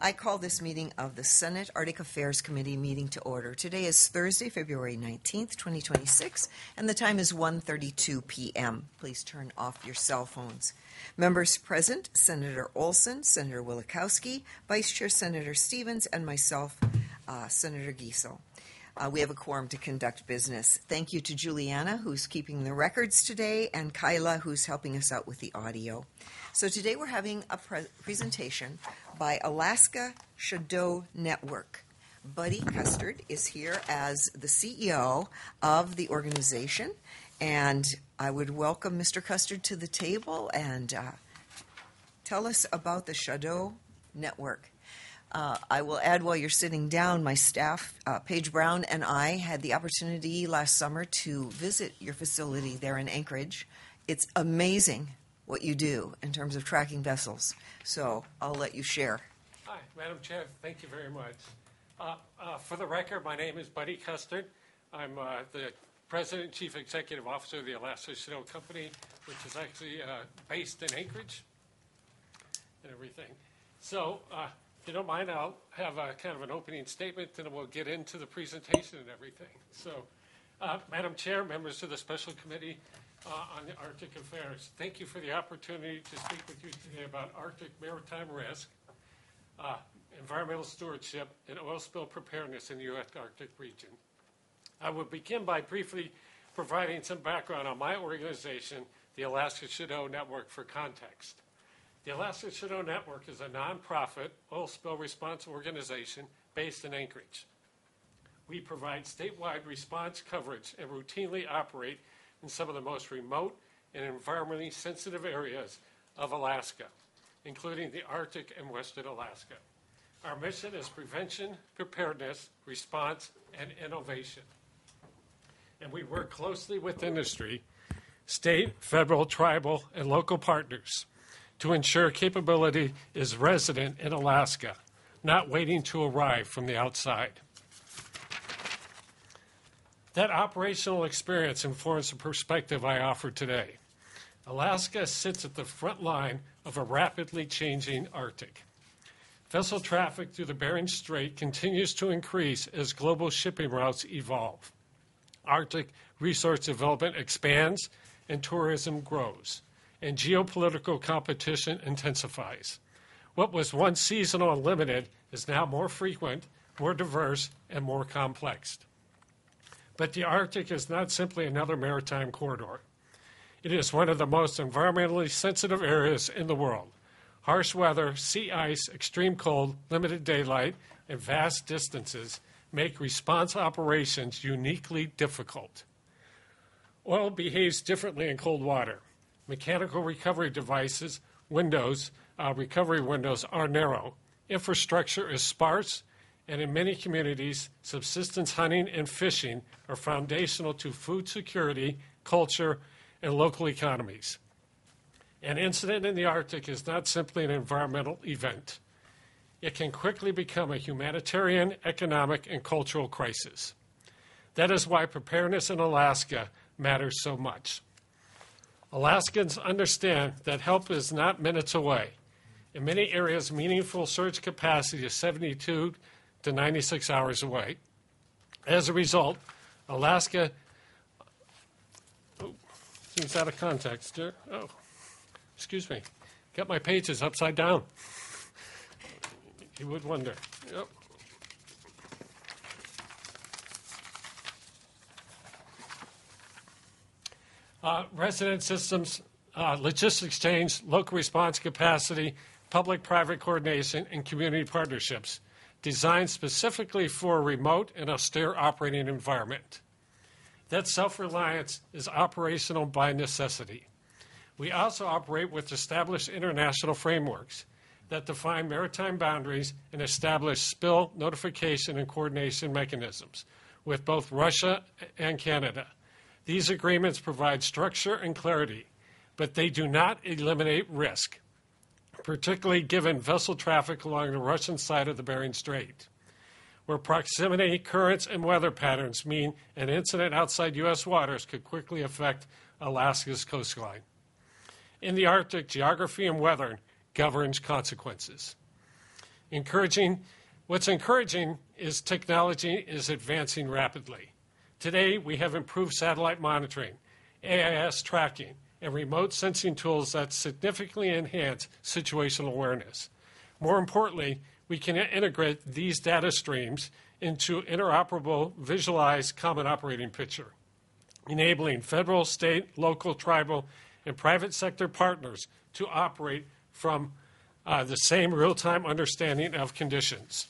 I call this meeting of the Senate Arctic Affairs Committee meeting to order. Today is Thursday, February 19th, 2026, and the time is 1:32 p.m. Please turn off your cell phones. Members present, Senator Olson, Senator Wielechowski, Vice Chair Senator Stevens, and myself, Senator Giesel. We have a quorum to conduct business. Thank you to Juliana, who's keeping the records today, and Kyla, who's helping us out with the audio. So today we're having a presentation by Alaska Shadow Network. Buddy Custard is here as the CEO of the organization, and I would welcome Mr. Custard to the table and tell us about the Shadow Network. I will add while you're sitting down, my staff, Paige Brown and I, had the opportunity last summer to visit your facility there in Anchorage. It's amazing what you do in terms of tracking vessels. So I'll let you share. Hi, Madam Chair. Thank you very much. For the record, my name is Buddy Custard. I'm the President and Chief Executive Officer of the Alaska Shadow Company, which is actually based in Anchorage and everything. So, if you don't mind, I'll have a kind of an opening statement, and then we'll get into the presentation and everything. So, Madam Chair, members of the Special Committee on the Arctic Affairs, thank you for the opportunity to speak with you today about Arctic maritime risk, environmental stewardship, and oil spill preparedness in the U.S. Arctic region. I will begin by briefly providing some background on my organization, the Alaska Shadow Network, for context. The Alaska Shadow Network is a nonprofit oil spill response organization based in Anchorage. We provide statewide response coverage and routinely operate in some of the most remote and environmentally sensitive areas of Alaska, including the Arctic and Western Alaska. Our mission is prevention, preparedness, response, and innovation. And we work closely with industry, state, federal, tribal, and local partners to ensure capability is resident in Alaska, not waiting to arrive from the outside. That operational experience informs the perspective I offer today. Alaska sits at the front line of a rapidly changing Arctic. Vessel traffic through the Bering Strait continues to increase as global shipping routes evolve. Arctic resource development expands and tourism grows, and geopolitical competition intensifies. What was once seasonal and limited is now more frequent, more diverse, and more complex. But the Arctic is not simply another maritime corridor. It is one of the most environmentally sensitive areas in the world. Harsh weather, sea ice, extreme cold, limited daylight, and vast distances make response operations uniquely difficult. Oil behaves differently in cold water. Mechanical recovery devices, recovery windows are narrow. Infrastructure is sparse, and in many communities, subsistence hunting and fishing are foundational to food security, culture, and local economies. An incident in the Arctic is not simply an environmental event. It can quickly become a humanitarian, economic, and cultural crisis. That is why preparedness in Alaska matters so much. Alaskans understand that help is not minutes away. In many areas, meaningful surge capacity is 72 to 96 hours away. As a result, Alaska, seems out of context here. Oh, excuse me, got my pages upside down. You would wonder. Yep. Resident systems, logistics change, local response capacity, public-private coordination, and community partnerships designed specifically for a remote and austere operating environment. That self-reliance is operational by necessity. We also operate with established international frameworks that define maritime boundaries and establish spill notification and coordination mechanisms with both Russia and Canada. These agreements provide structure and clarity, but they do not eliminate risk, particularly given vessel traffic along the Russian side of the Bering Strait, where proximity, currents, and weather patterns mean an incident outside U.S. waters could quickly affect Alaska's coastline. In the Arctic, geography and weather governs consequences. What's encouraging is technology is advancing rapidly. Today, we have improved satellite monitoring, AIS tracking, and remote sensing tools that significantly enhance situational awareness. More importantly, we can integrate these data streams into interoperable, visualized common operating picture, enabling federal, state, local, tribal, and private sector partners to operate from the same real-time understanding of conditions.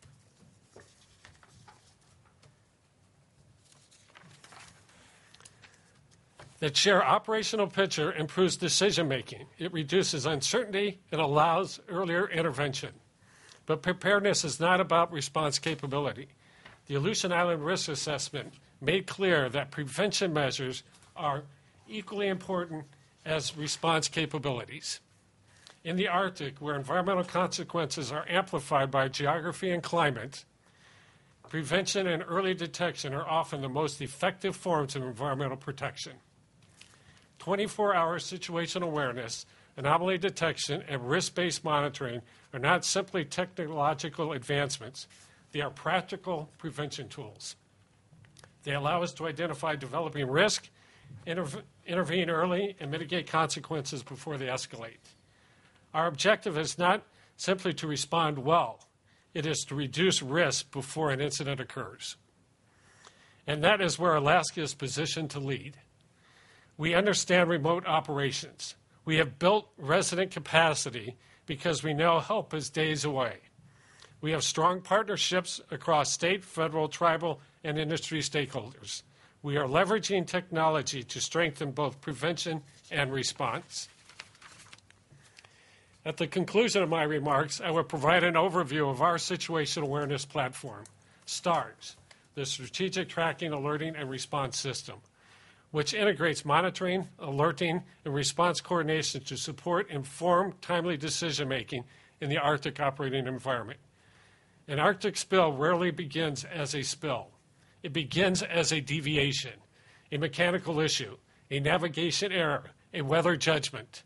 That share operational picture improves decision-making. It reduces uncertainty and allows earlier intervention. But preparedness is not about response capability. The Aleutian Island Risk Assessment made clear that prevention measures are equally important as response capabilities. In the Arctic, where environmental consequences are amplified by geography and climate, prevention and early detection are often the most effective forms of environmental protection. 24-hour situational awareness, anomaly detection, and risk-based monitoring are not simply technological advancements. They are practical prevention tools. They allow us to identify developing risk, intervene early, and mitigate consequences before they escalate. Our objective is not simply to respond well. It is to reduce risk before an incident occurs. And that is where Alaska is positioned to lead. We understand remote operations. We have built resident capacity because we know help is days away. We have strong partnerships across state, federal, tribal, and industry stakeholders. We are leveraging technology to strengthen both prevention and response. At the conclusion of my remarks, I will provide an overview of our situational awareness platform, STARS, the Strategic Tracking, Alerting, and Response System, which integrates monitoring, alerting, and response coordination to support informed, timely decision-making in the Arctic operating environment. An Arctic spill rarely begins as a spill. It begins as a deviation, a mechanical issue, a navigation error, a weather judgment.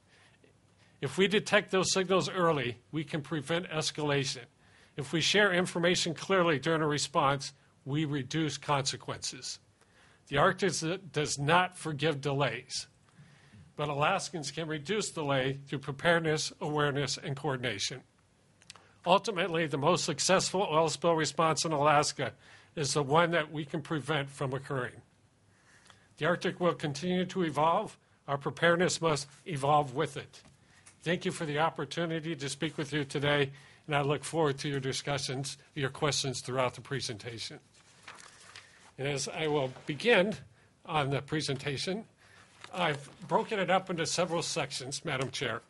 If we detect those signals early, we can prevent escalation. If we share information clearly during a response, we reduce consequences. The Arctic does not forgive delays, but Alaskans can reduce delay through preparedness, awareness, and coordination. Ultimately, the most successful oil spill response in Alaska is the one that we can prevent from occurring. The Arctic will continue to evolve. Our preparedness must evolve with it. Thank you for the opportunity to speak with you today, and I look forward to your discussions, your questions throughout the presentation. And as I will begin on the presentation, I've broken it up into several sections, Madam Chair.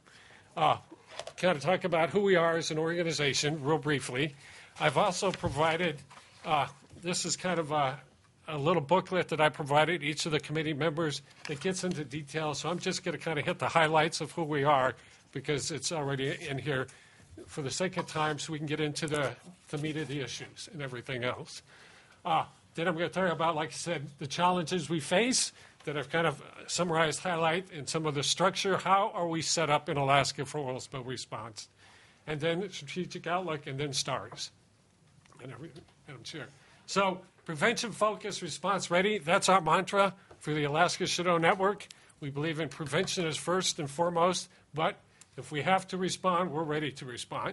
Kind of talk about who we are as an organization real briefly. I've also provided, this is kind of a little booklet that I provided each of the committee members that gets into detail. So I'm just going to kind of hit the highlights of who we are because it's already in here for the sake of time so we can get into the meat of the issues and everything else. Then I'm going to talk about, like I said, the challenges we face that I've kind of summarized, highlight, and some of the structure. How are we set up in Alaska for oil spill response? And then strategic outlook, and then STARS. And I'm sure. So prevention, focus, response, ready. That's our mantra for the Alaska Shadow Network. We believe in prevention as first and foremost, but if we have to respond, we're ready to respond.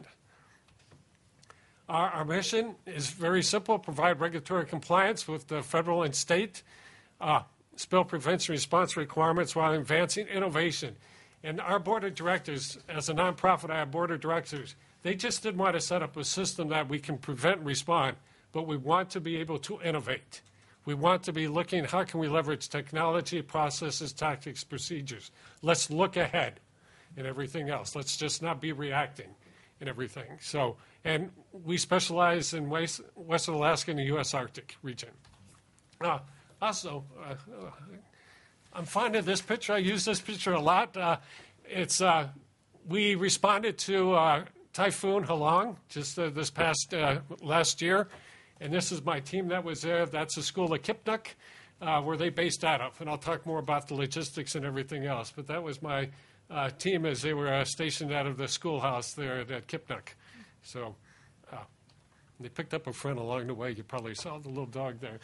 Our mission is very simple: provide regulatory compliance with the federal and state spill prevention response requirements while advancing innovation. And our board of directors, as a nonprofit, I have board of directors, they just didn't want to set up a system that we can prevent and respond, but we want to be able to innovate. We want to be looking, how can we leverage technology, processes, tactics, procedures? Let's look ahead and everything else. Let's just not be reacting and everything. So, and we specialize in Western Alaska and the U.S. Arctic region. Also, I'm fond of this picture. I use this picture a lot. We responded to Typhoon Halong just this past last year, and this is my team that was there. That's the school of Kipnuk, where they based out of, and I'll talk more about the logistics and everything else. But that was my team as they were stationed out of the schoolhouse there at Kipnuk. So They picked up a friend along the way. You probably saw the little dog there.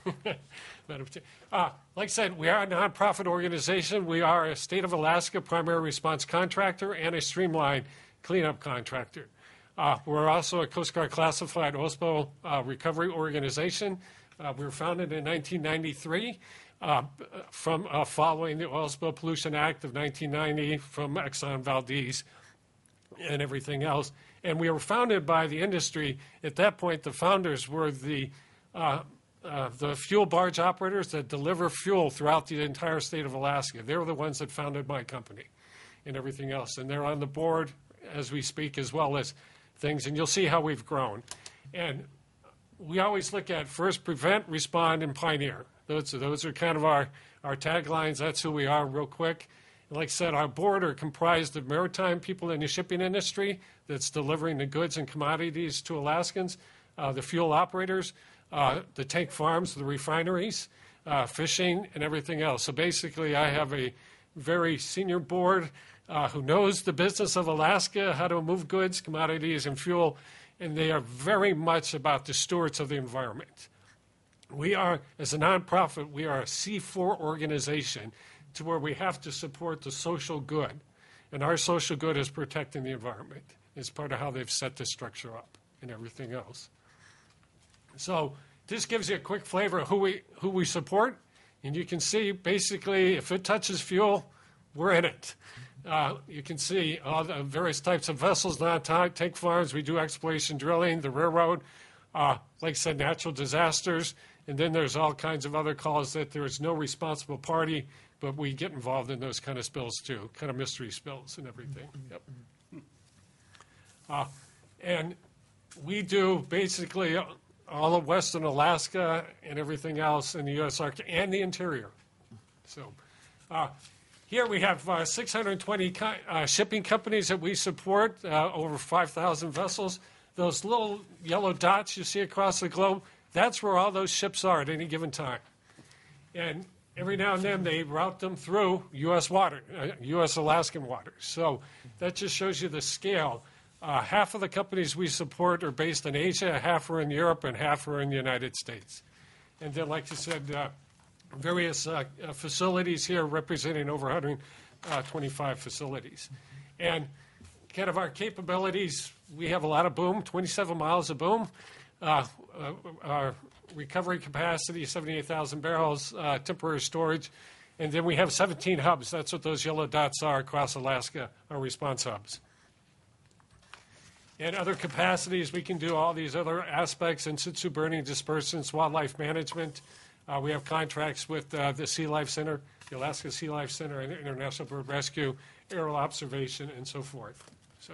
Like I said, we are a nonprofit organization. We are a State of Alaska primary response contractor and a streamline cleanup contractor. We're also a Coast Guard classified OSPO recovery organization. We were founded in 1993 from following the Oil Spill Pollution Act of 1990 from Exxon Valdez and everything else. And we were founded by the industry. At that point, the founders were the fuel barge operators that deliver fuel throughout the entire state of Alaska. They were the ones that founded my company and everything else. And they're on the board as we speak, as well as things. And you'll see how we've grown. And we always look at first prevent, respond, and pioneer. Those are kind of our taglines. That's who we are real quick. Like I said, our board are comprised of maritime people in the shipping industry that's delivering the goods and commodities to Alaskans, the fuel operators, the tank farms, the refineries, fishing, and everything else. So basically, I have a very senior board who knows the business of Alaska, how to move goods, commodities, and fuel, and they are very much about the stewards of the environment. We are, as a nonprofit, we are a C4 organization to where we have to support the social good. And our social good is protecting the environment. It's part of how they've set this structure up and everything else. So this gives you a quick flavor of who we support. And you can see, basically, if it touches fuel, we're in it. You can see all the various types of vessels, non-tank farms. We do exploration drilling, the railroad, like I said, natural disasters. And then there's all kinds of other calls that there is no responsible party, but we get involved in those kind of spills too, kind of mystery spills and everything. Yep. And we do basically all of Western Alaska and everything else in the U.S. Arctic and the interior. So here we have 620 shipping companies that we support, over 5,000 vessels. Those little yellow dots you see across the globe, that's where all those ships are at any given time. And every now and then they route them through U.S. water, U.S. Alaskan waters. So that just shows you the scale. Half of the companies we support are based in Asia, half are in Europe, and half are in the United States. And then, like you said, various facilities here representing over 125 facilities. And kind of our capabilities, we have a lot of boom, 27 miles of boom. Our recovery capacity, 78,000 barrels, temporary storage. And then we have 17 hubs. That's what those yellow dots are across Alaska, our response hubs. And other capacities, we can do all these other aspects, in situ burning, dispersants, wildlife management. We have contracts with the Sea Life Center, the Alaska Sea Life Center, and International Bird Rescue, aerial observation, and so forth. So,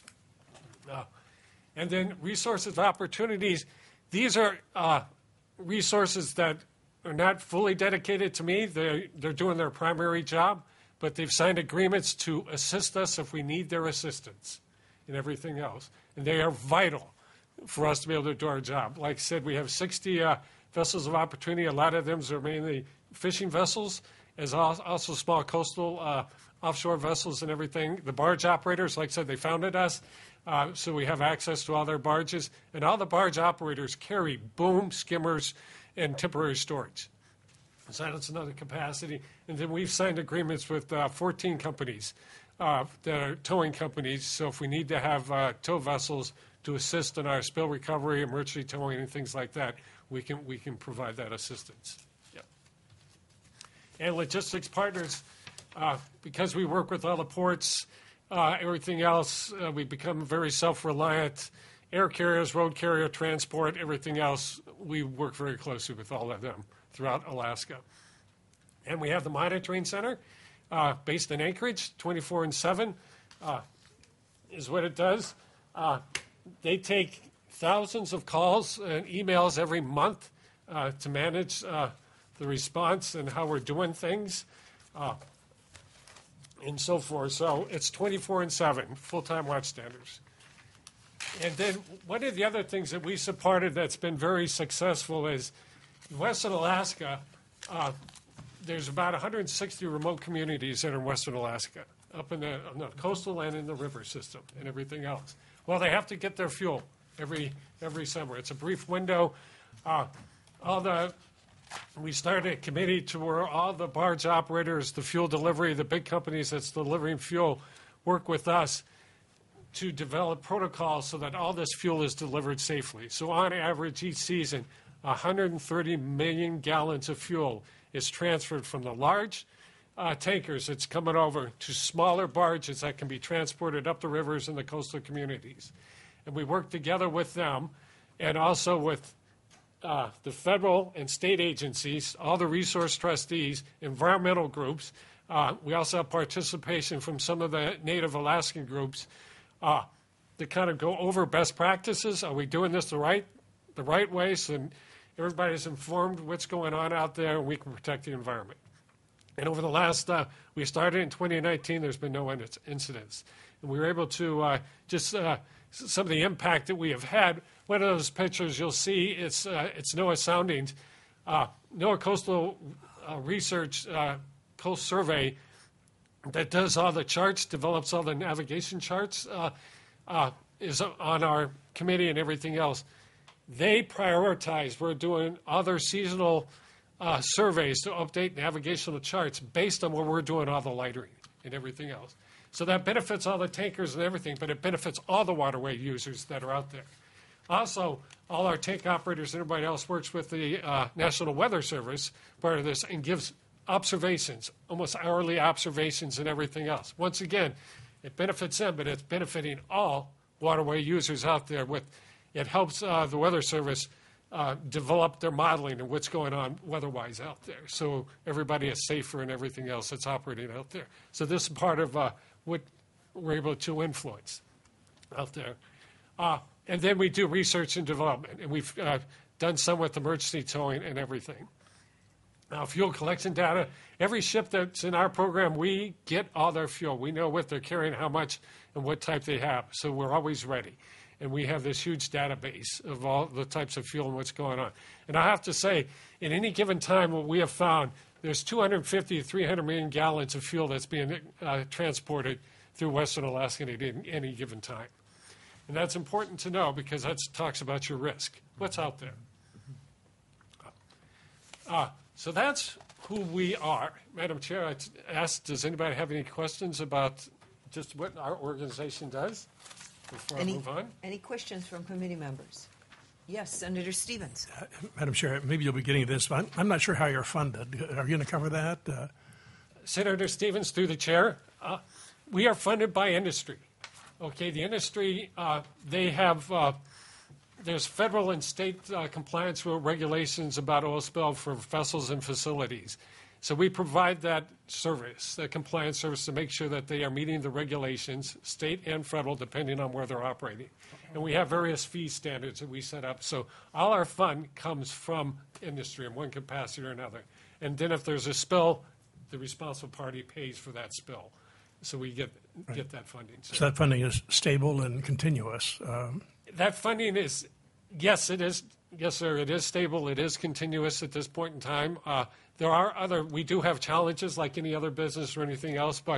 and then resources of opportunities. These are resources that are not fully dedicated to me. They're doing their primary job, but they've signed agreements to assist us if we need their assistance and everything else. And they are vital for us to be able to do our job. Like I said, we have 60 vessels of opportunity. A lot of them are mainly fishing vessels, as also small coastal offshore vessels and everything. The barge operators, like I said, they founded us, so we have access to all their barges. And all the barge operators carry boom, skimmers, and temporary storage. So that's another capacity. And then we've signed agreements with 14 companies that are towing companies. So if we need to have tow vessels to assist in our spill recovery, emergency towing, and things like that, we can provide that assistance. Yep. And logistics partners, because we work with all the ports, everything else, we become very self-reliant. Air carriers, road carrier transport, everything else, we work very closely with all of them throughout Alaska. And we have the monitoring center based in Anchorage, 24/7 is what it does. They take thousands of calls and emails every month to manage the response and how we're doing things and so forth. So it's 24/7, full-time watchstanders. And then one of the other things that we supported that's been very successful is Western Alaska. There's about 160 remote communities that are in Western Alaska, up on the coastal and in the river system and everything else. Well, they have to get their fuel every summer. It's a brief window. We started a committee to where all the barge operators, the fuel delivery, the big companies that's delivering fuel, work with us to develop protocols so that all this fuel is delivered safely. So on average, each season, 130 million gallons of fuel is transferred from the large tankers that's coming over to smaller barges that can be transported up the rivers in the coastal communities. And we work together with them and also with the federal and state agencies, all the resource trustees, environmental groups. We also have participation from some of the Native Alaskan groups to kind of go over best practices. Are we doing this the right way so everybody's informed what's going on out there and we can protect the environment? And over the last, we started in 2019, there's been no incidents. And we were able to some of the impact that we have had. One of those pictures you'll see, it's NOAA Soundings, NOAA Coastal Research Coast Survey that does all the charts, develops all the navigation charts, is on our committee and everything else. They prioritize, we're doing other seasonal surveys to update navigational charts based on where we're doing all the lightering and everything else. So that benefits all the tankers and everything, but it benefits all the waterway users that are out there. Also, all our tank operators and everybody else works with the National Weather Service, part of this, and gives observations, almost hourly observations and everything else. Once again, it benefits them, but it's benefiting all waterway users out there. It helps the Weather Service develop their modeling of what's going on weather-wise out there. So everybody is safer and everything else that's operating out there. So this is part of what we're able to influence out there. And then we do research and development, and we've done some with emergency towing and everything. Fuel collection data. Every ship that's in our program, we get all their fuel. We know what they're carrying, how much, and what type they have. So we're always ready. And we have this huge database of all the types of fuel and what's going on. And I have to say, in any given time, what we have found, there's 250 to 300 million gallons of fuel that's being transported through Western Alaska at any given time. And that's important to know because that talks about your risk. What's out there? So that's who we are. Madam Chair, I asked, does anybody have any questions about just what our organization does before I move on? Any questions from committee members? Yes, Senator Stevens. Madam Chair, maybe you'll be getting this, but I'm not sure how you're funded. Are you going to cover that? Senator Stevens, through the chair, we are funded by industry. Okay, the industry, they have, there's federal and state compliance regulations about oil spill for vessels and facilities. So we provide that service, that compliance service, to make sure that they are meeting the regulations, state and federal, depending on where they're operating. And we have various fee standards that we set up. So all our fund comes from industry in one capacity or another. And then if there's a spill, the responsible party pays for that spill. So we get that funding. So that funding is stable and continuous. That funding is, yes, it is. Yes, sir, it is stable. It is continuous at this point in time. We do have challenges like any other business or anything else, but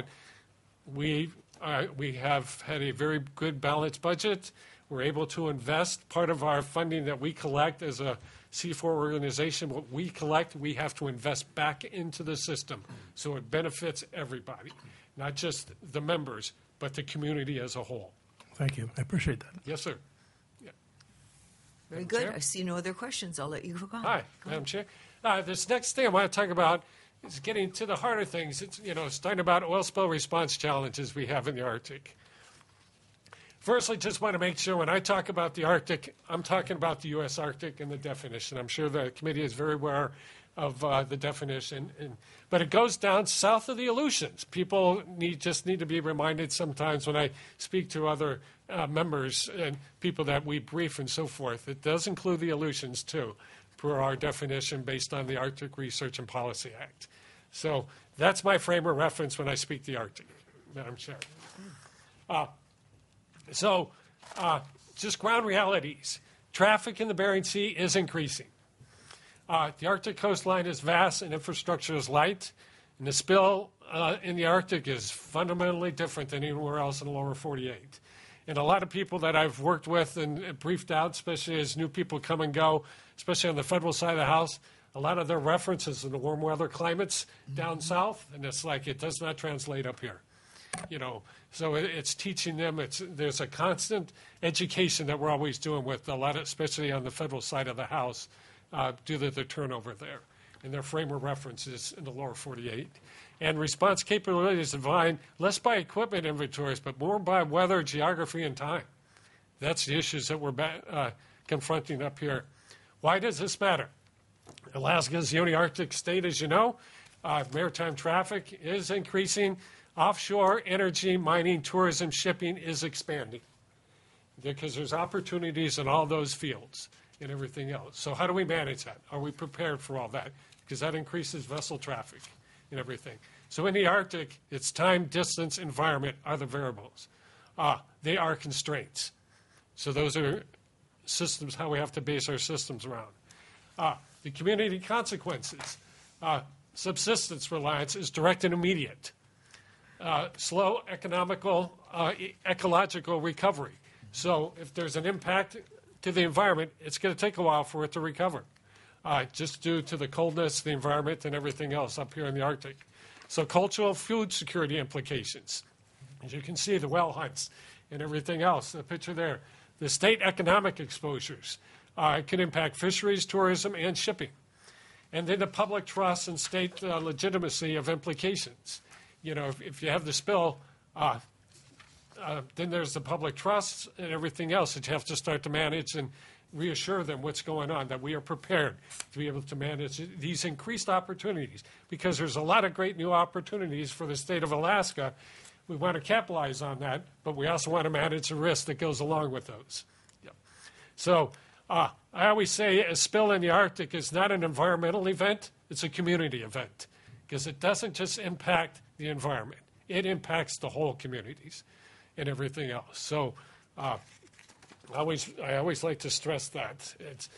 we have had a very good balanced budget. We're able to invest. Part of our funding that we collect as a C4 organization, what we collect, we have to invest back into the system so it benefits everybody, not just the members, but the community as a whole. Thank you. I appreciate that. Yes, sir. Yeah. Very good. Chair? I see no other questions. I'll let you go on. Hi, Madam Chair. This next thing I want to talk about is getting to the heart of things. It's, starting about oil spill response challenges we have in the Arctic. Firstly, just want to make sure when I talk about the Arctic, I'm talking about the U.S. Arctic and the definition. I'm sure the committee is very aware of the definition, but it goes down south of the Aleutians. People just need to be reminded sometimes when I speak to other members and people that we brief and so forth. It does include the Aleutians too, per our definition based on the Arctic Research and Policy Act. So that's my frame of reference when I speak the Arctic, Madam Chair. Just ground realities. Traffic in the Bering Sea is increasing. The Arctic coastline is vast and infrastructure is light, and the spill in the Arctic is fundamentally different than anywhere else in the lower 48. And a lot of people that I've worked with and briefed out, especially as new people come and go, especially on the federal side of the House, a lot of their references in the warm weather climates down south, and it's like it does not translate up here. So it's teaching them. There's a constant education that we're always doing with a lot of, especially on the federal side of the House, due to the turnover there, and their frame of references in the lower 48. And response capabilities defined less by equipment inventories, but more by weather, geography, and time. That's the issues that we're confronting up here. Why does this matter? Alaska is the only Arctic state, as you know. Maritime traffic is increasing. Offshore energy, mining, tourism, shipping is expanding because there's opportunities in all those fields and everything else. So how do we manage that? Are we prepared for all that? Because that increases vessel traffic and everything. So in the Arctic, it's time, distance, environment are the variables. They are constraints. So those are systems, how we have to base our systems around. The community consequences. Subsistence reliance is direct and immediate. Slow ecological recovery. So if there's an impact to the environment, it's going to take a while for it to recover, just due to the coldness, the environment, and everything else up here in the Arctic. So cultural food security implications. As you can see, the whale hunts and everything else, the picture there. The state economic exposures can impact fisheries, tourism, and shipping. And then the public trust and state legitimacy of implications. If you have the spill, then there's the public trust and everything else that you have to start to manage and reassure them what's going on, that we are prepared to be able to manage these increased opportunities, because there's a lot of great new opportunities for the state of Alaska. We want to capitalize on that, but we also want to manage the risk that goes along with those. Yep. So I always say a spill in the Arctic is not an environmental event, it's a community event, because it doesn't just impact the environment, it impacts the whole communities and everything else. So I always like to stress that.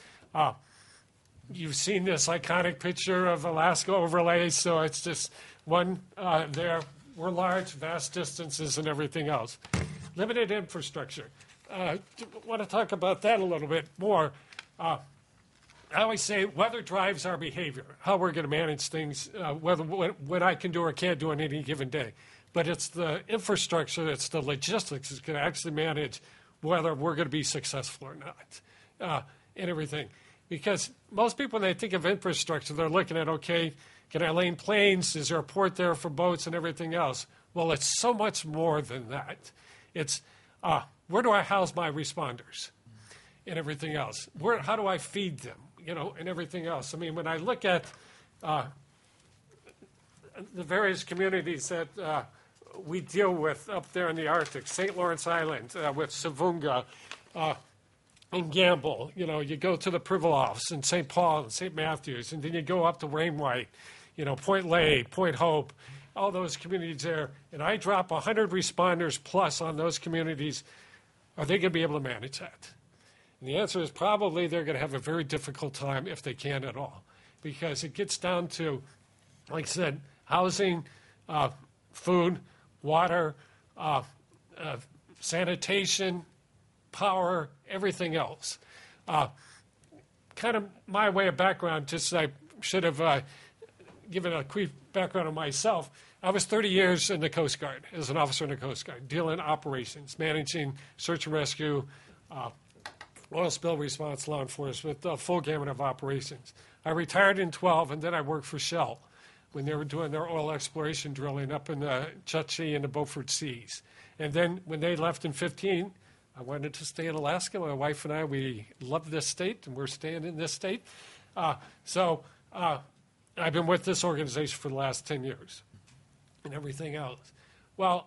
You've seen this iconic picture of Alaska overlays, so it's just one there. We're large, vast distances and everything else. Limited infrastructure. I want to talk about that a little bit more. I always say weather drives our behavior, how we're going to manage things, what I can do or can't do on any given day. But it's the infrastructure, it's the logistics that's going to actually manage whether we're going to be successful or not, and everything. Because most people, when they think of infrastructure, they're looking at, okay, can I land planes? Is there a port there for boats and everything else? Well, it's so much more than that. It's where do I house my responders and everything else? How do I feed them, and everything else? I mean, when I look at the various communities that we deal with up there in the Arctic, St. Lawrence Island, with Savunga, and Gamble, you go to the Pribilofs and St. Paul and St. Matthews, and then you go up to Wainwright, Point Lay, Point Hope, all those communities there, and I drop 100 responders plus on those communities. Are they going to be able to manage that? And the answer is probably they're going to have a very difficult time if they can at all, because it gets down to, like I said, housing, food, water, sanitation, power, everything else. Kind of my way of background, just I should have given a quick background on myself. I was 30 years in the Coast Guard as an officer in the Coast Guard, dealing operations, managing search and rescue, oil spill response, law enforcement, the full gamut of operations. I retired in 12, and then I worked for Shell when they were doing their oil exploration drilling up in the Chukchi and the Beaufort Seas. And then when they left in 15, I wanted to stay in Alaska. My wife and I, we love this state, and we're staying in this state. So I've been with this organization for the last 10 years and everything else. Well,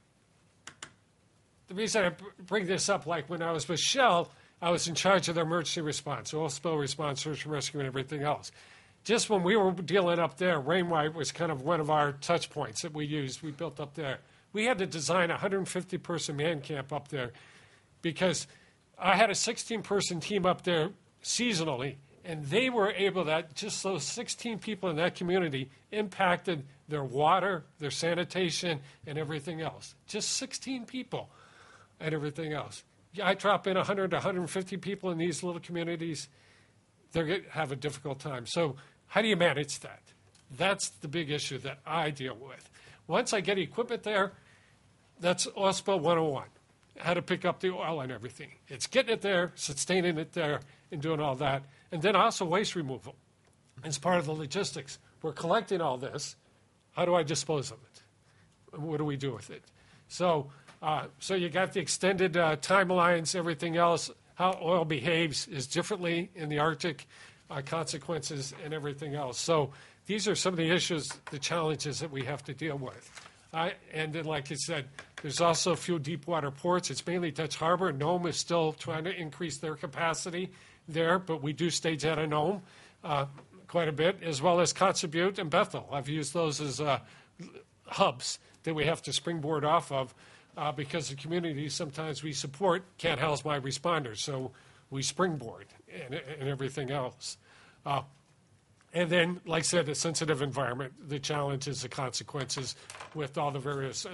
the reason I bring this up, like when I was with Shell, I was in charge of their emergency response, oil spill response, search and rescue, and everything else. Just when we were dealing up there, Wainwright was kind of one of our touch points that we used, we built up there. We had to design a 150-person man camp up there because I had a 16-person team up there seasonally, and they were able to, just those 16 people in that community impacted their water, their sanitation, and everything else. Just 16 people. and everything else. Yeah, I drop in 100 to 150 people in these little communities, they're going to have a difficult time. So how do you manage that? That's the big issue that I deal with. Once I get equipment there, that's oil spill 101, how to pick up the oil and everything. It's getting it there, sustaining it there, and doing all that. And then also waste removal. As part of the logistics, we're collecting all this. How do I dispose of it? What do we do with it? So you got the extended timelines, everything else. How oil behaves is differently in the Arctic, consequences and everything else. So these are some of the issues, the challenges that we have to deal with. And then, like I said, there's also a few deep water ports. It's mainly Dutch Harbor. Nome is still trying to increase their capacity there, but we do stage out of Nome quite a bit, as well as Kotzebue Butte and Bethel. I've used those as hubs that we have to springboard off of because the communities sometimes we support can't house my responders, so we springboard and everything else. And then, like I said, a sensitive environment, the challenges, the consequences with all the various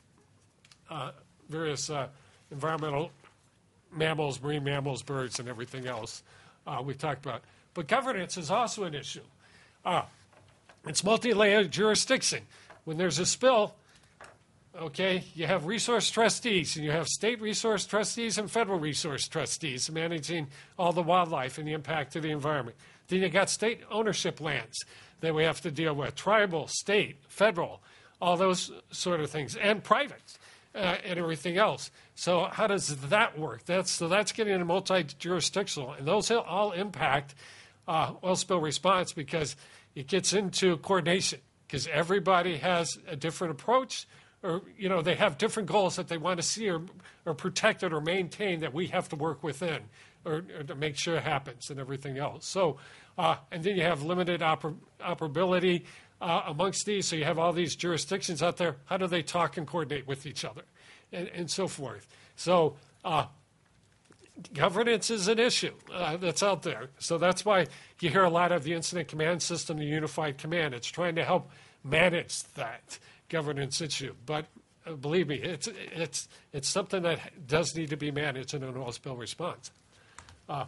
environmental mammals, marine mammals, birds, and everything else we talked about. But governance is also an issue. It's multi-layered jurisdiction. When there's a spill, okay, you have resource trustees, and you have state resource trustees and federal resource trustees managing all the wildlife and the impact to the environment. Then you got state ownership lands that we have to deal with, tribal, state, federal, all those sort of things, and private and everything else. So how does that work? That's getting into multi-jurisdictional, and those all impact oil spill response because it gets into coordination because everybody has a different approach, or they have different goals that they want to see or protected or maintain that we have to work within or to make sure it happens and everything else. So, and then you have limited operability amongst these. So you have all these jurisdictions out there. How do they talk and coordinate with each other and so forth? So governance is an issue that's out there. So that's why you hear a lot of the incident command system, the unified command. It's trying to help manage that governance issue. But believe me, it's something that does need to be managed in an oil spill response. And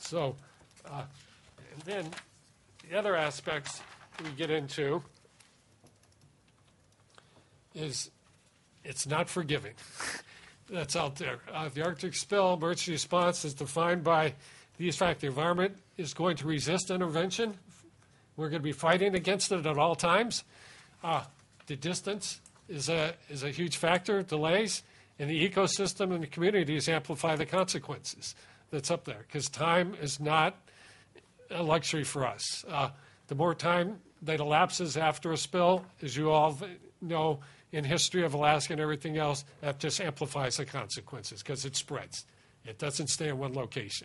then the other aspects we get into is it's not forgiving. That's out there. The Arctic spill emergency response is defined by these facts. The environment is going to resist intervention. We're going to be fighting against it at all times. The distance is a huge factor, delays, and the ecosystem and the communities amplify the consequences that's up there because time is not a luxury for us. The more time that elapses after a spill, as you all know, in history of Alaska and everything else, that just amplifies the consequences because it spreads. It doesn't stay in one location.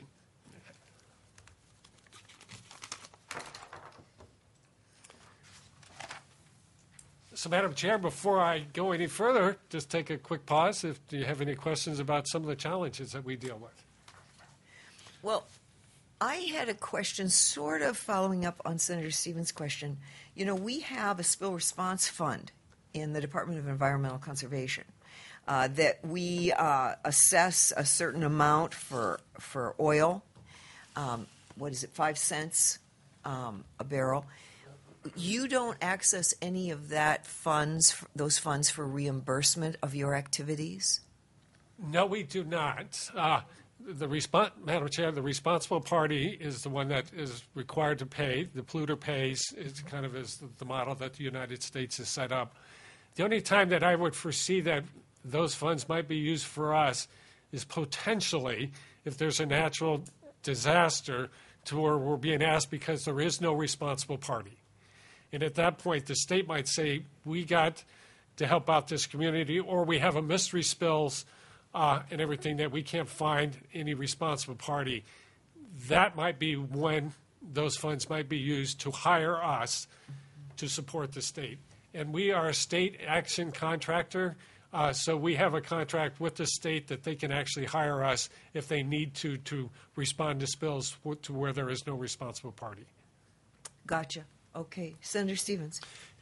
So, Madam Chair, before I go any further, just take a quick pause if you have any questions about some of the challenges that we deal with. Well, I had a question sort of following up on Senator Stevens' question. We have a spill response fund in the Department of Environmental Conservation that we assess a certain amount for oil. What is it, 5 cents a barrel? You don't access any of those funds for reimbursement of your activities? No, we do not. Madam Chair, the responsible party is the one that is required to pay. The polluter pays. It's kind of is the model that the United States has set up. The only time that I would foresee that those funds might be used for us is potentially if there's a natural disaster to where we're being asked because there is no responsible party. And at that point, the state might say, we got to help out this community, or we have a mystery spills and everything that we can't find any responsible party. That might be when those funds might be used to hire us to support the state. And we are a state action contractor, so we have a contract with the state that they can actually hire us if they need to respond to spills to where there is no responsible party. Gotcha. Okay. Senator Stevens.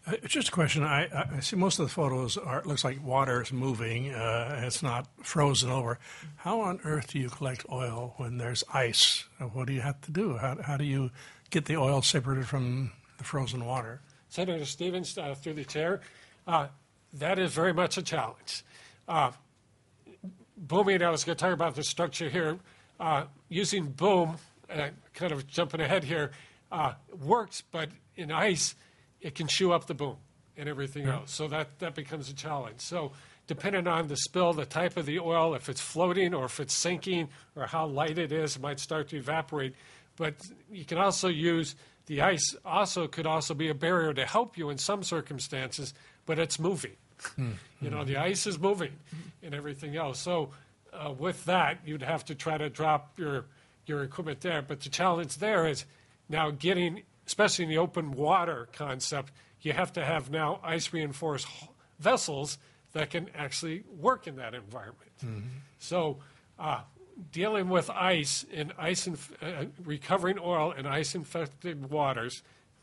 Just a question. I see most of the photos it looks like water is moving. It's not frozen over. How on earth do you collect oil when there's ice? What do you have to do? How do you get the oil separated from the frozen water? Senator Stevens, through the chair, that is very much a challenge. Booming, I was going to talk about the structure here. Using boom, kind of jumping ahead here, works, but in ice, it can chew up the boom and everything else. So that becomes a challenge. So depending on the spill, the type of the oil, if it's floating or if it's sinking or how light it is, it might start to evaporate. But you can also use the ice could also be a barrier to help you in some circumstances, but it's moving. You know, the ice is moving and everything else. So with that, you'd have to try to drop your equipment there. But the challenge there is now getting, especially in the open water concept, you have to have now ice-reinforced vessels that can actually work in that environment. So dealing with ice and recovering oil in ice-infested waters,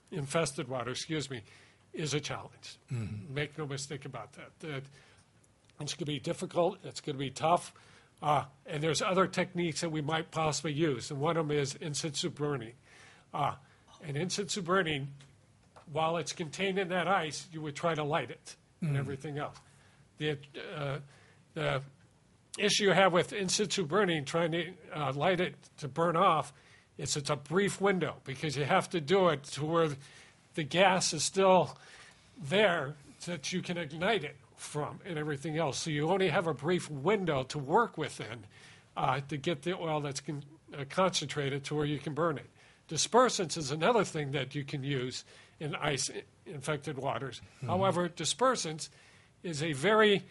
is a challenge. Make no mistake about that. It's going to be difficult. It's going to be tough. And there's other techniques that we might possibly use, and one of them is in situ burning. And in situ burning, while it's contained in that ice, you would try to light it and everything else. The issue you have with in situ burning, trying to light it to burn off, it's a brief window because you have to do it to where the gas is still there that you can ignite it from and everything else. So you only have a brief window to work within to get the oil that's concentrated to where you can burn it. Dispersants is another thing that you can use in ice-infected waters. However, dispersants is a very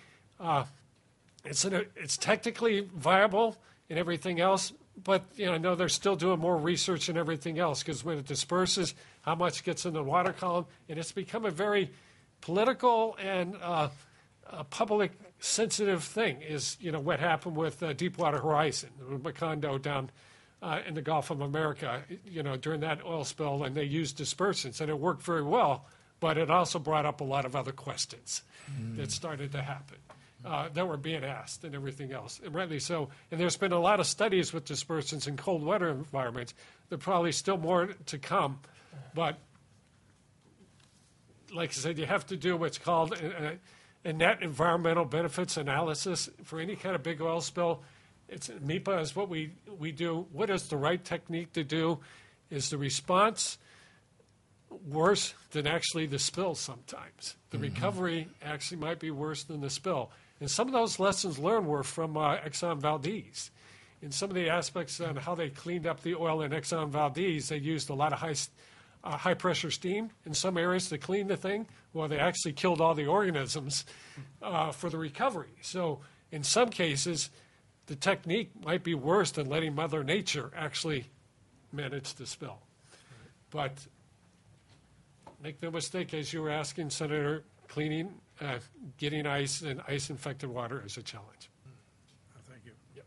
it's technically viable and everything else, but I know they're still doing more research and everything else because when it disperses, how much gets in the water column, and it's become a very political and a public sensitive thing. Is what happened with Deepwater Horizon, Macondo down in the Gulf of America, during that oil spill, and they used dispersants, and it worked very well, but it also brought up a lot of other questions that started to happen. That were being asked and everything else, and rightly so. And there's been a lot of studies with dispersants in cold weather environments. There's probably still more to come, but like I said, you have to do what's called a net environmental benefits analysis for any kind of big oil spill. MEPA is what we do. What is the right technique to do? Is the response worse than actually the spill sometimes? The recovery actually might be worse than the spill. And some of those lessons learned were from Exxon Valdez. In some of the aspects on how they cleaned up the oil in Exxon Valdez, they used a lot of high-pressure steam in some areas to clean the thing. Well, they actually killed all the organisms for the recovery. So in some cases, the technique might be worse than letting Mother Nature actually manage the spill. But make no mistake, as you were asking, Senator, getting ice and ice-infected water is a challenge. Thank you. Yep.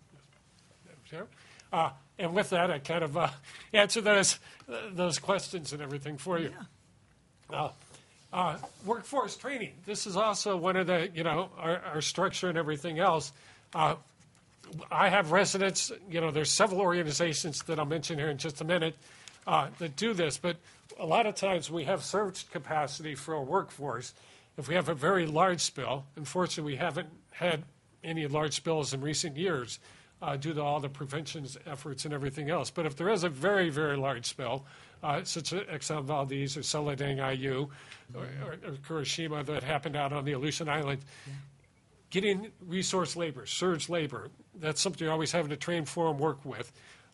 Sure. And with that, I kind of answer those questions and everything for you. Yeah. Workforce training. This is also one of the, our structure and everything else. I have residents, there's several organizations that I'll mention here in just a minute that do this, but a lot of times we have surge capacity for our workforce. If we have a very large spill, unfortunately we haven't had any large spills in recent years due to all the prevention efforts and everything else. But if there is a very, very large spill, such as Exxon Valdez or Celadang IU or Kuroshima that happened out on the Aleutian Island, getting resource labor, surge labor, that's something you're always having to train for and work with.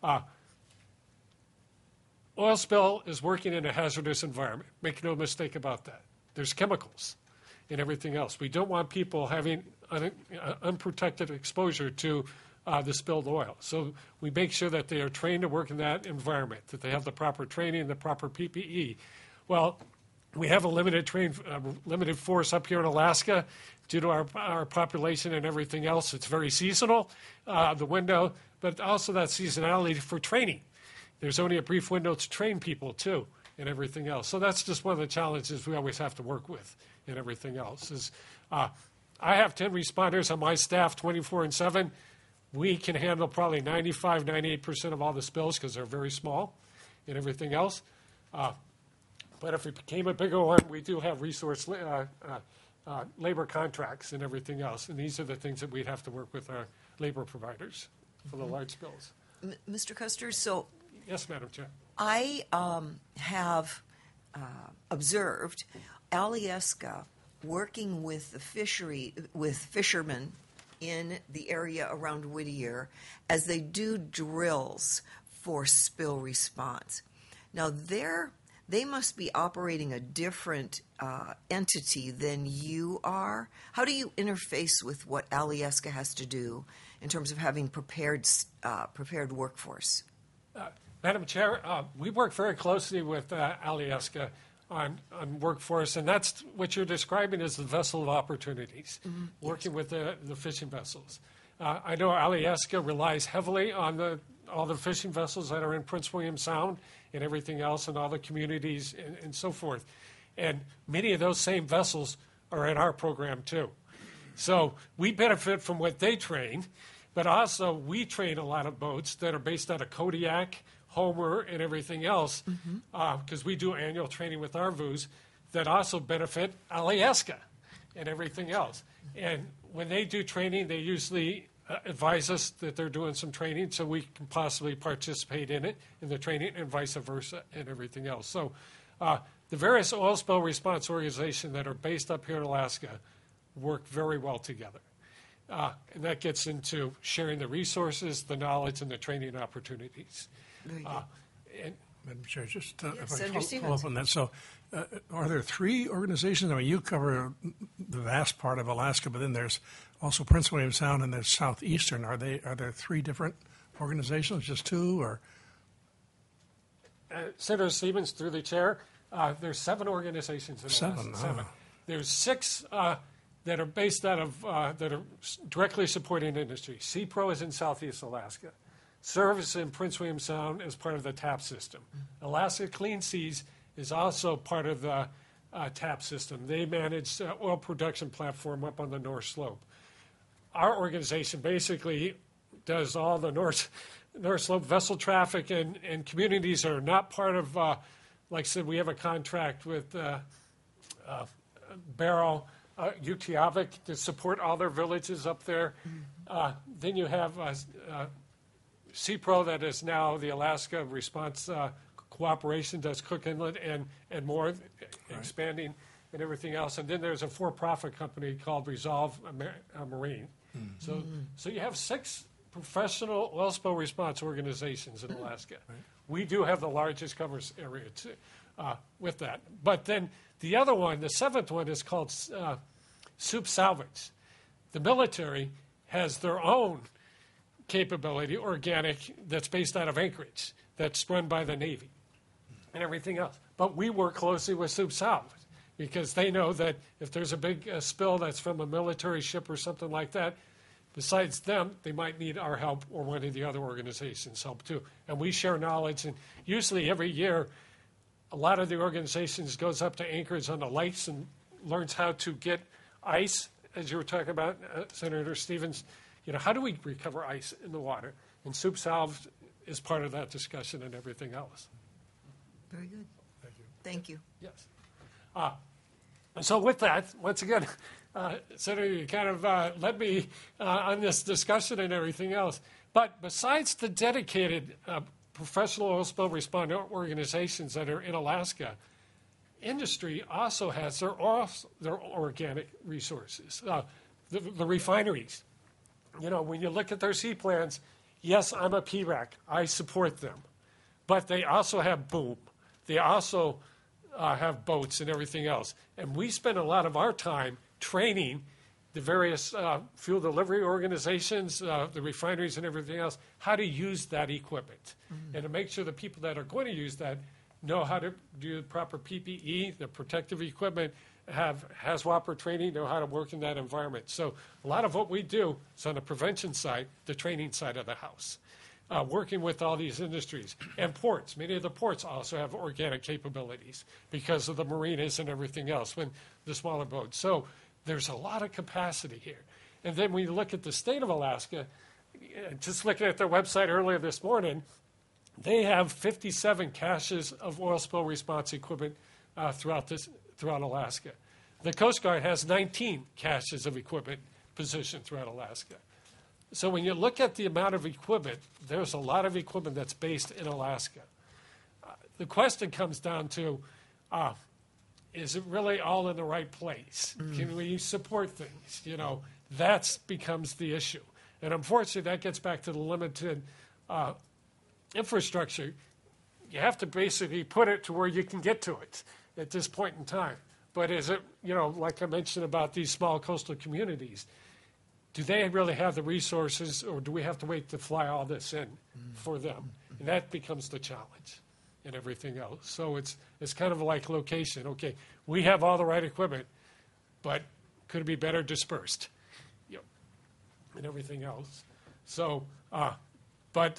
Oil spill is working in a hazardous environment. Make no mistake about that. There's chemicals and everything else. We don't want people having unprotected exposure to the spilled oil. So we make sure that they are trained to work in that environment, that they have the proper training, the proper PPE. Well, we have a limited force up here in Alaska due to our population and everything else. It's very seasonal, the window, but also that seasonality for training. There's only a brief window to train people, too. and everything else. So that's just one of the challenges we always have to work with and everything else. I have 10 responders on my staff 24/7. We can handle probably 95, 98% of all the spills because they're very small and everything else. But if it became a bigger one, we do have resource labor contracts and everything else. And these are the things that we'd have to work with our labor providers for the large spills. Mr. Custer, so Yes, Madam Chair. I have observed Alyeska working with fishermen in the area around Whittier as they do drills for spill response. Now, they must be operating a different entity than you are. How do you interface with what Alyeska has to do in terms of having prepared workforce? Madam Chair, we work very closely with Alyeska on workforce, and that's what you're describing as the vessel of opportunities, working with the fishing vessels. I know Alyeska relies heavily on all the fishing vessels that are in Prince William Sound and everything else, and all the communities and so forth. And many of those same vessels are in our program too. So we benefit from what they train, but also we train a lot of boats that are based out of Kodiak, Homer, and everything else, because we do annual training with our VOOs that also benefit Alyeska and everything else. And when they do training, they usually advise us that they're doing some training so we can possibly participate in the training, and vice versa, and everything else. So the various oil spill response organizations that are based up here in Alaska work very well together. And that gets into sharing the resources, the knowledge, and the training opportunities. Very good. Madam Chair, just Yes, if I Senator follow Stevens. up on that. So are there three organizations? I mean, you cover the vast part of Alaska, but then there's also Prince William Sound and there's Southeastern. Are there three different organizations, just two, or? Senator Stevens, through the chair, there's 7 organizations in Seven, Alaska. 7. oh. There's 6 that are based out of, that are directly supporting industry. CPRO is in Southeast Alaska. Service in Prince William Sound is part of the TAP system. Alaska Clean Seas is also part of the TAP system. They manage oil production platform up on the North Slope. Our organization basically does all the North Slope vessel traffic and communities that are not part of, like I said, we have a contract with Barrow, Utqiagvik to support all their villages up there. Then you have CPRO, that is now the Alaska Response Cooperation, does Cook Inlet and more, expanding and everything else. And then there's a for-profit company called Resolve Marine. So you have 6 professional oil spill response organizations in Alaska. Right. We do have the largest coverage area too, with that. But then the other one, the 7th one, is called Soup Salvage. The military has their own capability, organic, that's based out of Anchorage, that's run by the Navy and everything else. But we work closely with Soup Salvage because they know that if there's a big spill that's from a military ship or something like that, besides them, they might need our help or one of the other organizations' help too. And we share knowledge, and usually every year, a lot of the organizations goes up to Anchorage on the lakes and learns how to get ice, as you were talking about, Senator Stevens. You know, how do we recover ice in the water? And Soup Salvage is part of that discussion and everything else. Very good. Thank you. Yes. And so with that, once again, Senator, you kind of led me on this discussion and everything else. But besides the dedicated professional oil spill responder organizations that are in Alaska, industry also has their organic resources. The refineries. You know, when you look at their C plans, yes, I'm a PRAC. I support them. But they also have boom. They also have boats and everything else. And we spend a lot of our time training the various fuel delivery organizations, the refineries and everything else, how to use that equipment. And to make sure the people that are going to use that know how to do the proper PPE, the protective equipment, have HAZWOPER training, know how to work in that environment. So a lot of what we do is on the prevention side, the training side of the house. working with all these industries. And ports. Many of the ports also have organic capabilities because of the marinas and everything else, when the smaller boats. So there's a lot of capacity here. And then when you look at the state of Alaska, just looking at their website earlier this morning, they have 57 caches of oil spill response equipment throughout Alaska. The Coast Guard has 19 caches of equipment positioned throughout Alaska. So when you look at the amount of equipment, there's a lot of equipment that's based in Alaska. The question comes down to, is it really all in the right place? Can we support things? You know, that becomes the issue. And unfortunately, that gets back to the limited infrastructure. You have to basically put it to where you can get to it at this point in time. But is it, you know, like I mentioned about these small coastal communities, do they really have the resources, or do we have to wait to fly all this in for them? And that becomes the challenge and everything else. So it's kind of like location. Okay, we have all the right equipment, but could it be better dispersed? You know, and everything else. So, but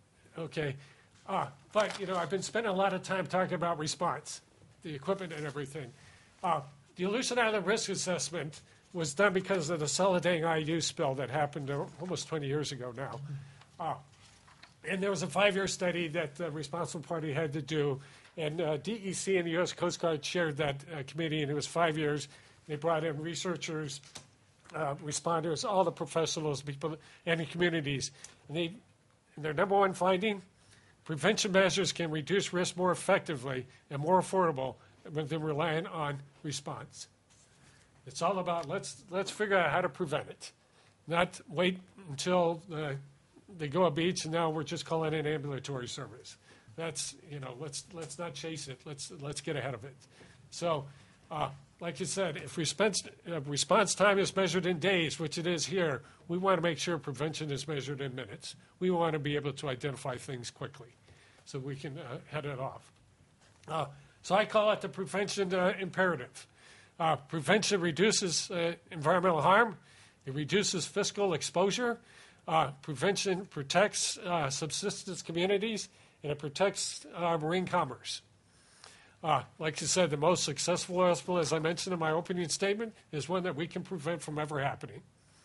you know, I've been spending a lot of time talking about response, the equipment and everything. The Aleutian Island Risk Assessment was done because of the Celadang IU spill that happened almost 20 years ago now. And there was a 5-year study that the responsible party had to do, and DEC and the U.S. Coast Guard chaired that committee, and it was 5 years. They brought in researchers, responders, all the professionals, people, and the communities. And their number one finding, prevention measures can reduce risk more effectively and more affordable than relying on response. It's all about let's figure out how to prevent it, not wait until they go a beach and now we're just calling it ambulatory service. That's, you know, let's not chase it. Let's get ahead of it. So, like you said, if response time is measured in days, which it is here, we want to make sure prevention is measured in minutes. We want to be able to identify things quickly so we can head it off. So I call it the prevention imperative. Prevention reduces environmental harm. It reduces fiscal exposure. Prevention protects subsistence communities, and it protects marine commerce. Like you said, the most successful oil spill, as I mentioned in my opening statement, is one that we can prevent from ever happening.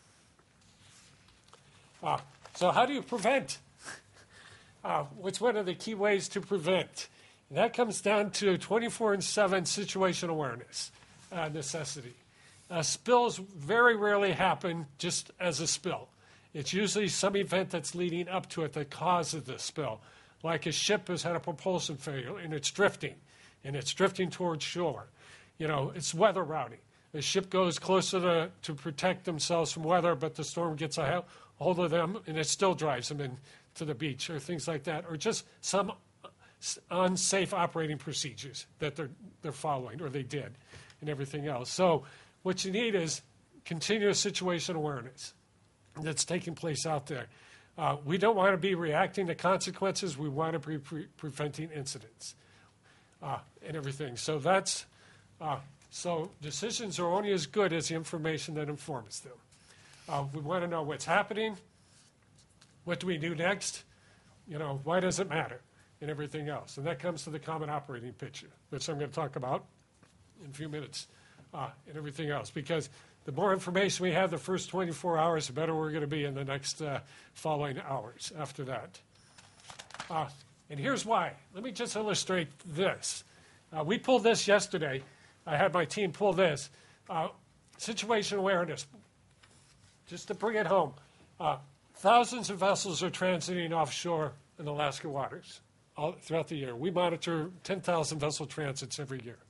So how do you prevent? What's one of the key ways to prevent? And that comes down to 24/7 situation awareness necessity. Spills very rarely happen just as a spill. It's usually some event that's leading up to it that causes the spill, like a ship has had a propulsion failure and it's drifting towards shore. You know, it's weather routing. The ship goes closer to protect themselves from weather, but the storm gets a hold of them and it still drives them into the beach, or things like that, or just some unsafe operating procedures that they're following, or they did, and everything else. So what you need is continuous situation awareness that's taking place out there. We don't want to be reacting to consequences. We want to be preventing incidents and everything. So so decisions are only as good as the information that informs them. We want to know what's happening. What do we do next? You know, why does it matter? And everything else. And that comes to the common operating picture, which I'm going to talk about in a few minutes, and everything else. Because the more information we have the first 24 hours, the better we're going to be in the next following hours after that. And here's why. Let me just illustrate this. We pulled this yesterday. I had my team pull this. Situation awareness. Just to bring it home. Thousands of vessels are transiting offshore in Alaska waters all throughout the year. We monitor 10,000 vessel transits every year.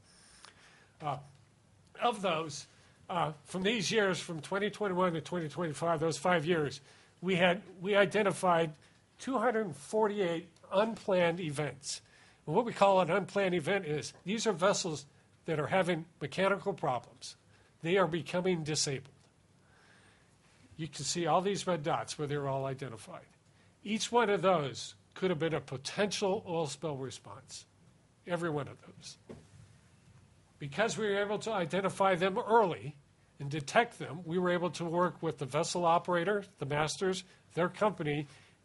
Of those, from these years, from 2021 to 2025, those 5 years, we identified 248 unplanned events. And what we call an unplanned event is these are vessels that are having mechanical problems. They are becoming disabled. You can see all these red dots where they're all identified. Each one of those could have been a potential oil spill response. Every one of those. Because we were able to identify them early and detect them, we were able to work with the vessel operator, the masters, their company,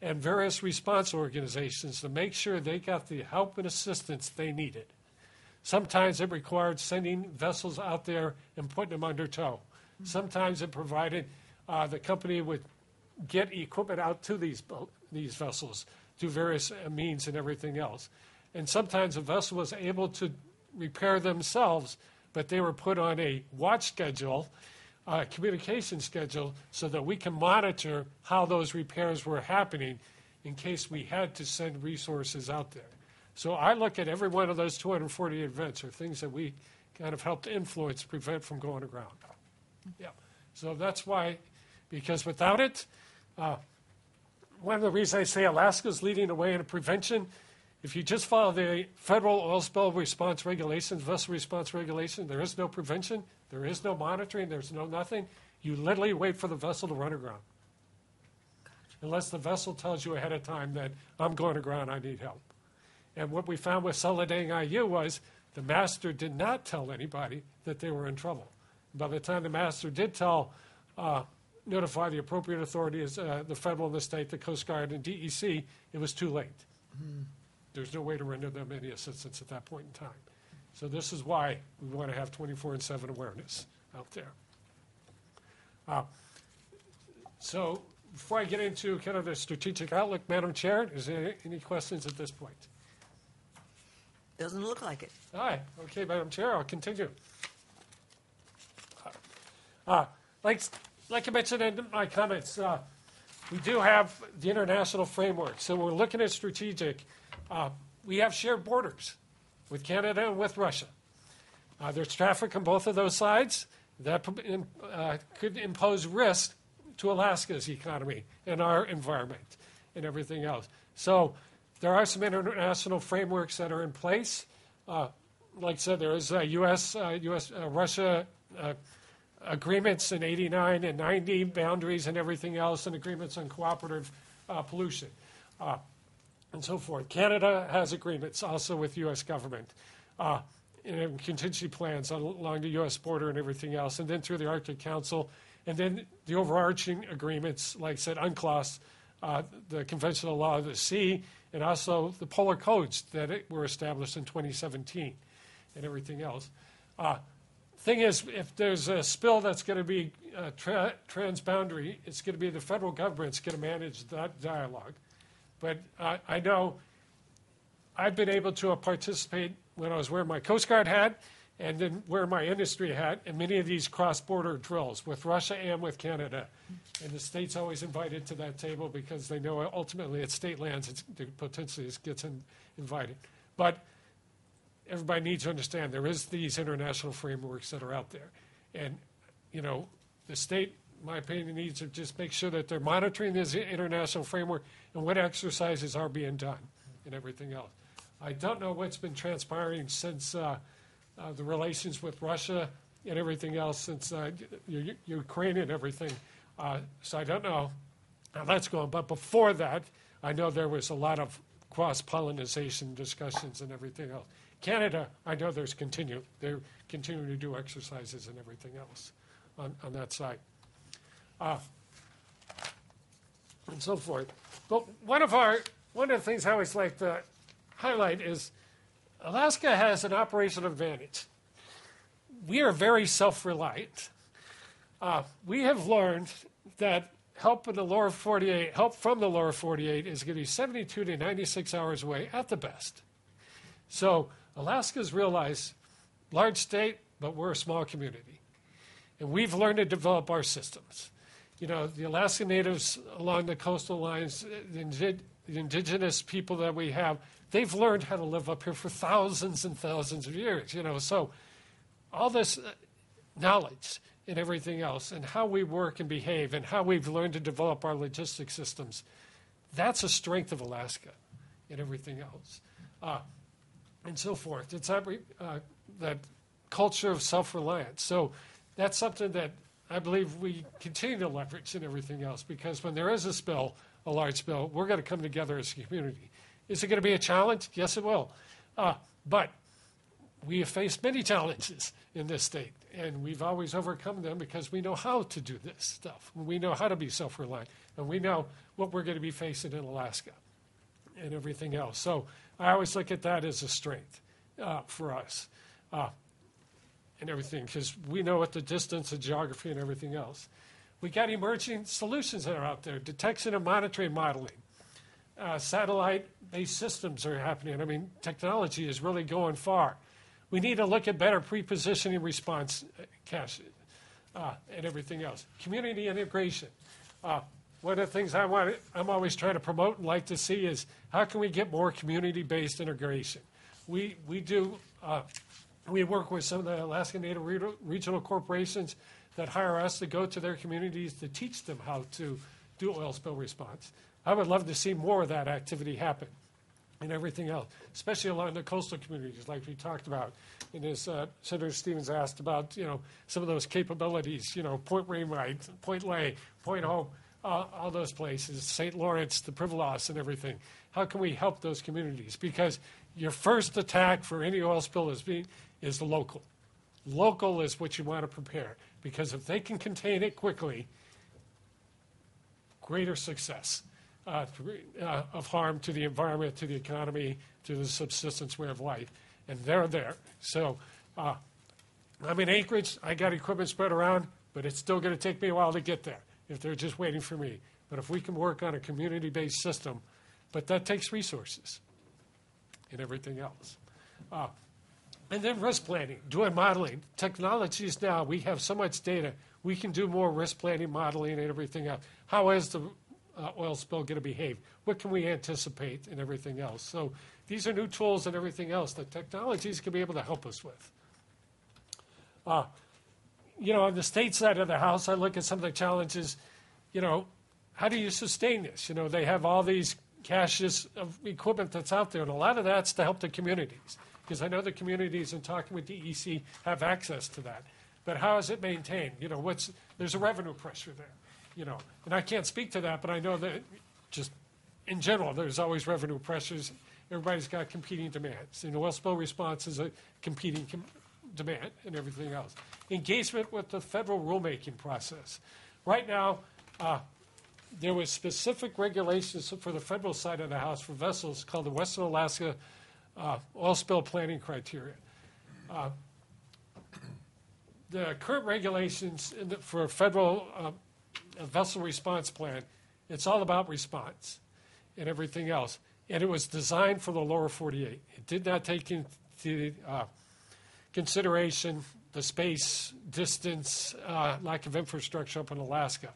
and various response organizations to make sure they got the help and assistance they needed. Sometimes it required sending vessels out there and putting them under tow. Sometimes it provided the company would get equipment out to these vessels through various means and everything else. And sometimes a vessel was able to repair themselves, but they were put on a watch schedule, communication schedule, so that we can monitor how those repairs were happening in case we had to send resources out there. So I look at every one of those 240 events are things that we kind of helped influence, prevent from going aground. Yeah. So that's why, because without it, one of the reasons I say Alaska's leading the way in prevention, if you just follow the federal oil spill response regulations, vessel response regulation, there is no prevention, there is no monitoring, there's no nothing. You literally wait for the vessel to run aground. Unless the vessel tells you ahead of time that I'm going aground, I need help. And what we found with Suladang IU was the master did not tell anybody that they were in trouble. By the time the master did notify the appropriate authorities, the federal and the state, the Coast Guard and DEC, it was too late. There's no way to render them any assistance at that point in time. So this is why we want to have 24/7 awareness out there. So before I get into kind of the strategic outlook, Madam Chair, is there any questions at this point? Doesn't look like it. All right. Okay, Madam Chair, I'll continue. Like I mentioned in my comments, we do have the international framework. So we're looking at strategic. We have shared borders with Canada and with Russia. There's traffic on both of those sides. That could impose risk to Alaska's economy and our environment and everything else. So there are some international frameworks that are in place. Like I said, there is U.S.-Russia agreements in 89 and 90, boundaries and everything else, and agreements on cooperative pollution and so forth. Canada has agreements also with U.S. government and contingency plans along the U.S. border and everything else, and then through the Arctic Council, and then the overarching agreements, like I said, UNCLOS, the Conventional Law of the Sea, and also the polar codes that were established in 2017 and everything else. Thing is, if there's a spill that's going to be transboundary, it's going to be the federal government's going to manage that dialogue. But I know I've been able to participate when I was wearing my Coast Guard hat and then wear my industry hat in many of these cross-border drills with Russia and with Canada. And the state's always invited to that table because they know ultimately it's state lands, potentially it gets invited. But everybody needs to understand there is these international frameworks that are out there. And, you know, the state, in my opinion, needs to just make sure that they're monitoring this international framework and what exercises are being done and everything else. I don't know what's been transpiring since the relations with Russia and everything else, since Ukraine and everything. So I don't know how that's going. But before that, I know there was a lot of cross-pollination discussions and everything else. Canada, I know they're continuing to do exercises and everything else on that side. And so forth. But one of the things I always like to highlight is Alaska has an operational advantage. We are very self-reliant. We have learned that help from the lower 48 is going to be 72 to 96 hours away at the best. So Alaska's realized, large state, but we're a small community. And we've learned to develop our systems. You know, the Alaska Natives along the coastal lines, the indigenous people that we have, they've learned how to live up here for thousands and thousands of years, you know. So all this knowledge and everything else and how we work and behave and how we've learned to develop our logistics systems, that's a strength of Alaska and everything else. And so forth. It's that culture of self-reliance. So that's something that I believe we continue to leverage and everything else, because when there is a spill, a large spill, we're going to come together as a community. Is it going to be a challenge? Yes, it will. But we have faced many challenges in this state And we've always overcome them because we know how to do this stuff. We know how to be self-reliant, and we know what we're going to be facing in Alaska and everything else. So I always look at that as a strength for us and everything, because we know what the distance and geography and everything else. We got solutions that are out there, detection and monitoring modeling. Satellite-based systems are happening. I mean, technology is really going far. We need to look at better pre-positioning response caches and everything else. Community integration. One of the things I'm always trying to promote and like to see is how can we get more community-based integration. We work with some of the Alaska Native regional corporations that hire us to go to their communities to teach them how to do oil spill response. I would love to see more of that activity happen and everything else, especially along the coastal communities like we talked about. And as Senator Stevens asked about, some of those capabilities, Point Wainwright, Point Lay, Point Hope, all those places, St. Lawrence, the Pribilof and everything. How can we help those communities? Because your first attack for any oil spill is local. Local is what you want to prepare, because if they can contain it quickly, greater success of harm to the environment, to the economy, to the subsistence way of life. And they're there. So I'm in Anchorage. I got equipment spread around, but it's still going to take me a while to get there if they're just waiting for me. But if we can work on a community-based system, but that takes resources and everything else. And then risk planning, doing modeling. Technologies now, we have so much data. We can do more risk planning, modeling, and everything else. How is the oil spill going to behave? What can we anticipate and everything else? So these are new tools and everything else that technologies can be able to help us with. On the state side of the house, I look at some of the challenges. How do you sustain this? They have all these caches of equipment that's out there, and a lot of that's to help the communities, because I know the communities, in talking with DEC, have access to that. But how is it maintained? There's a revenue pressure there, and I can't speak to that, but I know that just in general, there's always revenue pressures. Everybody's got competing demands. Oil spill response is a competing demand and everything else. Engagement with the federal rulemaking process. Right now, there was specific regulations for the federal side of the house for vessels called the Western Alaska Oil Spill Planning Criteria. The current regulations for a federal vessel response plan, it's all about response and everything else. And it was designed for the lower 48. It did not take into consideration the space, distance, lack of infrastructure up in Alaska.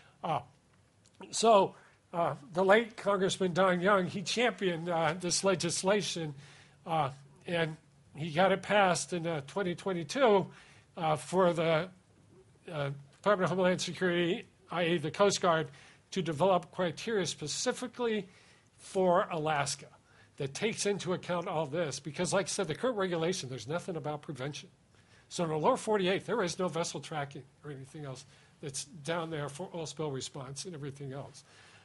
So the late Congressman Don Young, he championed this legislation, and he got it passed in 2022 for the Department of Homeland Security, i.e. the Coast Guard, to develop criteria specifically for Alaska that takes into account all this. Because like I said, the current regulation, there's nothing about prevention. So in the lower 48, there is no vessel tracking or anything else that's down there for oil spill response and everything else.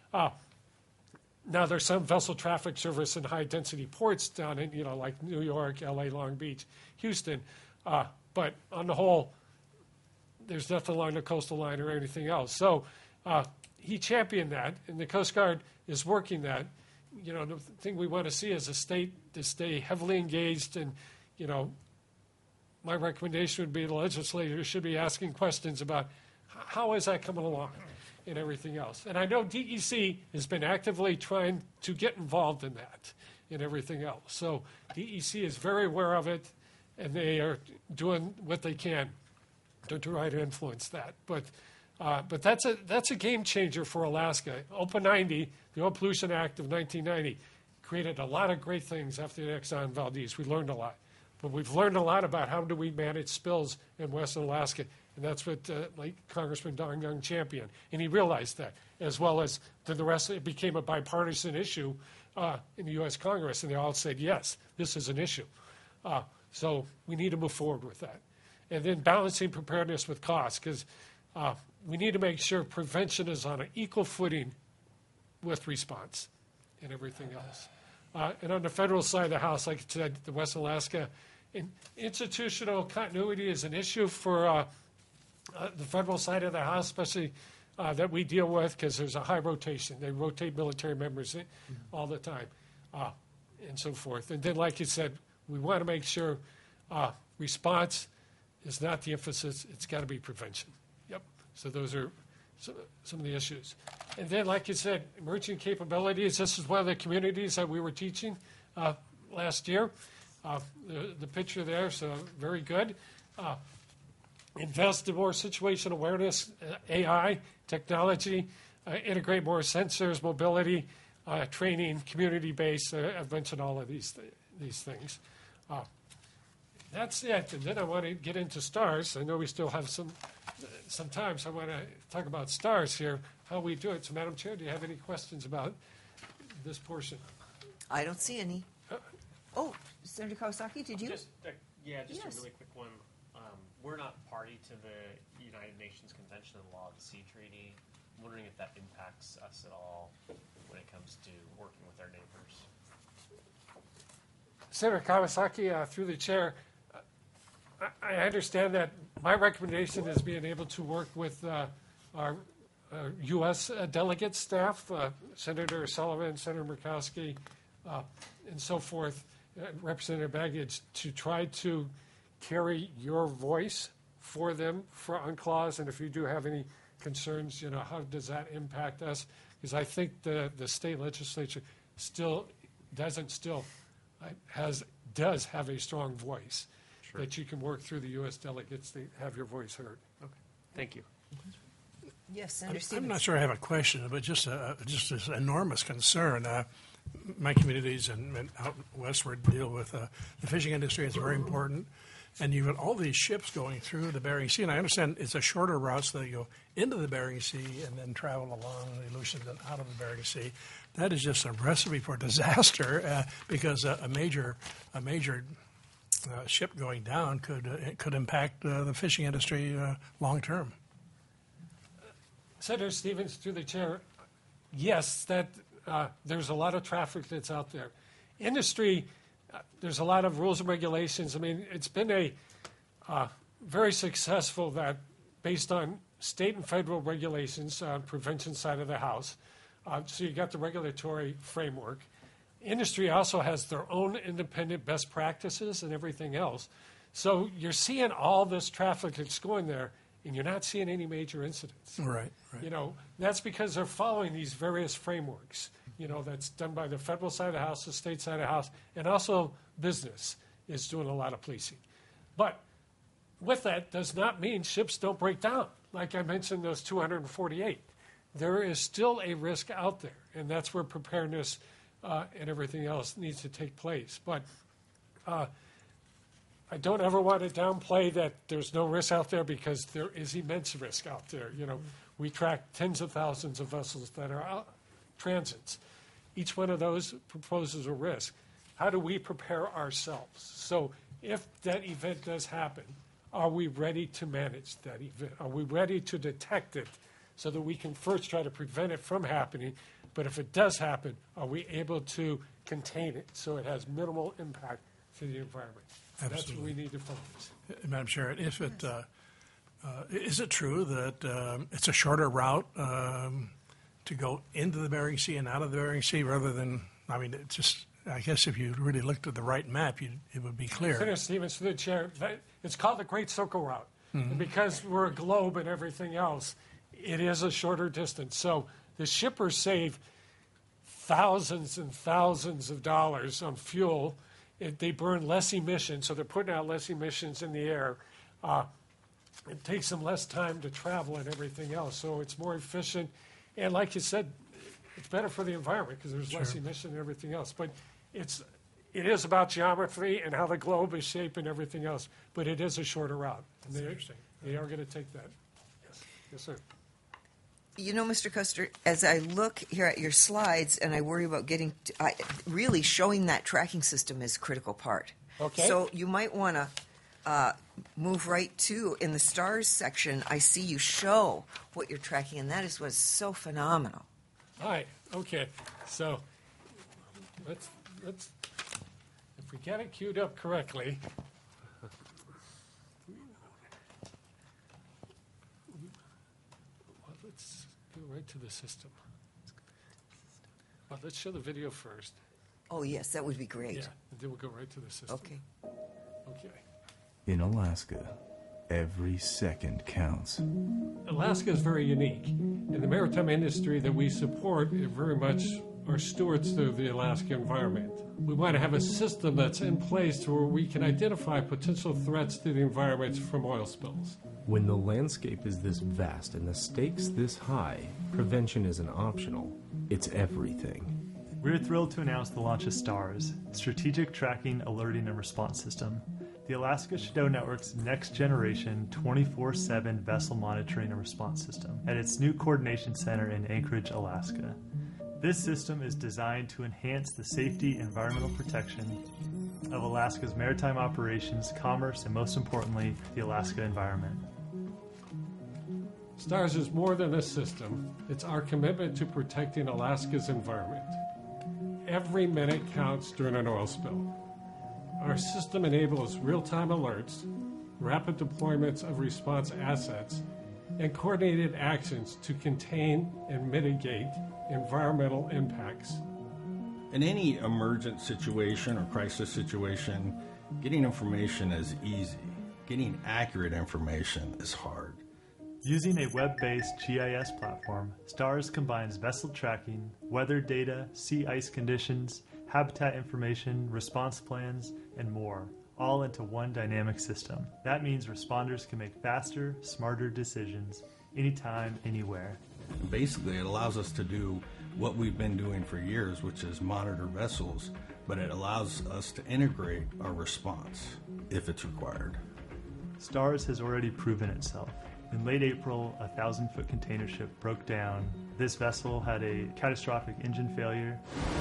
Now, there's some vessel traffic service in high-density ports down in, like New York, L.A., Long Beach, Houston. But on the whole, there's nothing along the coastal line or anything else. So he championed that, and the Coast Guard is working that. The thing we want to see is a state to stay heavily engaged, and, my recommendation would be the legislators should be asking questions about how is that coming along and everything else. And I know DEC has been actively trying to get involved in that and everything else. So DEC is very aware of it, and they are doing what they can to try to influence that. But that's a game changer for Alaska. OPA 90, the Oil Pollution Act of 1990, created a lot of great things after the Exxon Valdez. We learned a lot. But we've learned a lot about how do we manage spills in Western Alaska. And that's what like Congressman Don Young championed. And he realized that, as well as the rest. It became a bipartisan issue in the U.S. Congress. And they all said, yes, this is an issue. So we need to move forward with that. And then balancing preparedness with cost, because we need to make sure prevention is on an equal footing with response and everything else. And on the federal side of the house, like I said, the Western Alaska institutional continuity is an issue for the federal side of the House, especially that we deal with, because there's a high rotation. They rotate military members all the time, and so forth. And then, like you said, we want to make sure response is not the emphasis. It's got to be prevention. Yep. So those are some of the issues. And then, like you said, emerging capabilities. This is one of the communities that we were teaching last year. The picture there, so very good. Invest in more situation awareness, AI, technology, integrate more sensors, mobility, training, community-based. I've mentioned all of these things. That's it. And then I want to get into STARS. I know we still have some time, so I want to talk about STARS here, how we do it. So, Madam Chair, do you have any questions about this portion? I don't see any. Oh, Senator Kawasaki, did you? Just Yes. a really quick one. We're not party to the United Nations Convention on the Law of the Sea Treaty. I'm wondering if that impacts us at all when it comes to working with our neighbors. Senator Kawasaki, through the chair, I understand that my recommendation is being able to work with our U.S. delegate staff, Senator Sullivan, Senator Murkowski, and so forth, Representative Baggage, to try to carry your voice for them for UNCLOS, and if you do have any concerns, how does that impact us? Because I think the state legislature does have a strong voice. Sure. That you can work through the U.S. delegates to have your voice heard. Okay, thank you. Yes, Senator I'm Stevens. not sure I have a question, but just this enormous concern. My communities and out westward deal with the fishing industry. It's very important. And you've got all these ships going through the Bering Sea. And I understand it's a shorter route, so they go into the Bering Sea and then travel along the Aleutians and out of the Bering Sea. That is just a recipe for disaster because a major ship going down could impact the fishing industry long term. Senator Stevens, through the chair, yes, that there's a lot of traffic that's out there. Industry, there's a lot of rules and regulations. I mean, it's been a very successful that based on state and federal regulations on prevention side of the house. So you got the regulatory framework. Industry also has their own independent best practices and everything else. So you're seeing all this traffic that's going there, and you're not seeing any major incidents. Right. That's because they're following these various frameworks. That's done by the federal side of the house, the state side of the house, and also business is doing a lot of policing. But with that does not mean ships don't break down. Like I mentioned, those 248. There is still a risk out there, and that's where preparedness and everything else needs to take place. But I don't ever want to downplay that there's no risk out there, because there is immense risk out there. We track tens of thousands of vessels that are out, transits. Each one of those proposes a risk. How do we prepare ourselves? So if that event does happen, are we ready to manage that event? Are we ready to detect it so that we can first try to prevent it from happening? But if it does happen, are we able to contain it so it has minimal impact to the environment? Absolutely. That's what we need to focus. Madam Chair, if it is it true that it's a shorter route to go into the Bering Sea and out of the Bering Sea rather than, it's just, I guess if you really looked at the right map, it would be clear. Senator Stevens, through the chair, it's called the Great Circle Route. Mm-hmm. And because we're a globe and everything else, it is a shorter distance. So the shippers save thousands and thousands of dollars on fuel. They burn less emissions, so they're putting out less emissions in the air. It takes them less time to travel and everything else, so it's more efficient. And like you said, it's better for the environment because there's less emission and everything else. But it is about geometry and how the globe is shaped and everything else. But it is a shorter route. And they are going to take that. Yes, sir. Mr. Custer, as I look here at your slides and I worry about really showing that tracking system is a critical part. Okay. So you might want to move right to, in the STARS section, I see you show what you're tracking, and that is what's so phenomenal. All right. Okay. So let's if we get it queued up correctly, to the system. Well, let's show the video first. Oh, yes, that would be great. Yeah, and then we'll go right to the system. Okay. Okay. In Alaska, every second counts. Alaska is very unique. In the maritime industry that we support, it very much are stewards of the Alaska environment. We want to have a system that's in place to where we can identify potential threats to the environment from oil spills. When the landscape is this vast and the stakes this high, prevention isn't optional. It's everything. We're thrilled to announce the launch of STARS, Strategic Tracking, Alerting, and Response System, the Alaska Shadow Network's next generation 24/7 vessel monitoring and response system at its new coordination center in Anchorage, Alaska. This system is designed to enhance the safety and environmental protection of Alaska's maritime operations, commerce, and most importantly, the Alaska environment. STARS is more than a system. It's our commitment to protecting Alaska's environment. Every minute counts during an oil spill. Our system enables real-time alerts, rapid deployments of response assets, and coordinated actions to contain and mitigate environmental impacts. In any emergent situation or crisis situation, getting information is easy. Getting accurate information is hard. Using a web-based GIS platform, STARS combines vessel tracking, weather data, sea ice conditions, habitat information, response plans, and more, all into one dynamic system. That means responders can make faster, smarter decisions anytime, anywhere. Basically, it allows us to do what we've been doing for years, which is monitor vessels, but it allows us to integrate our response if it's required. STARS has already proven itself. In late April, a 1,000-foot container ship broke down. This vessel had a catastrophic engine failure.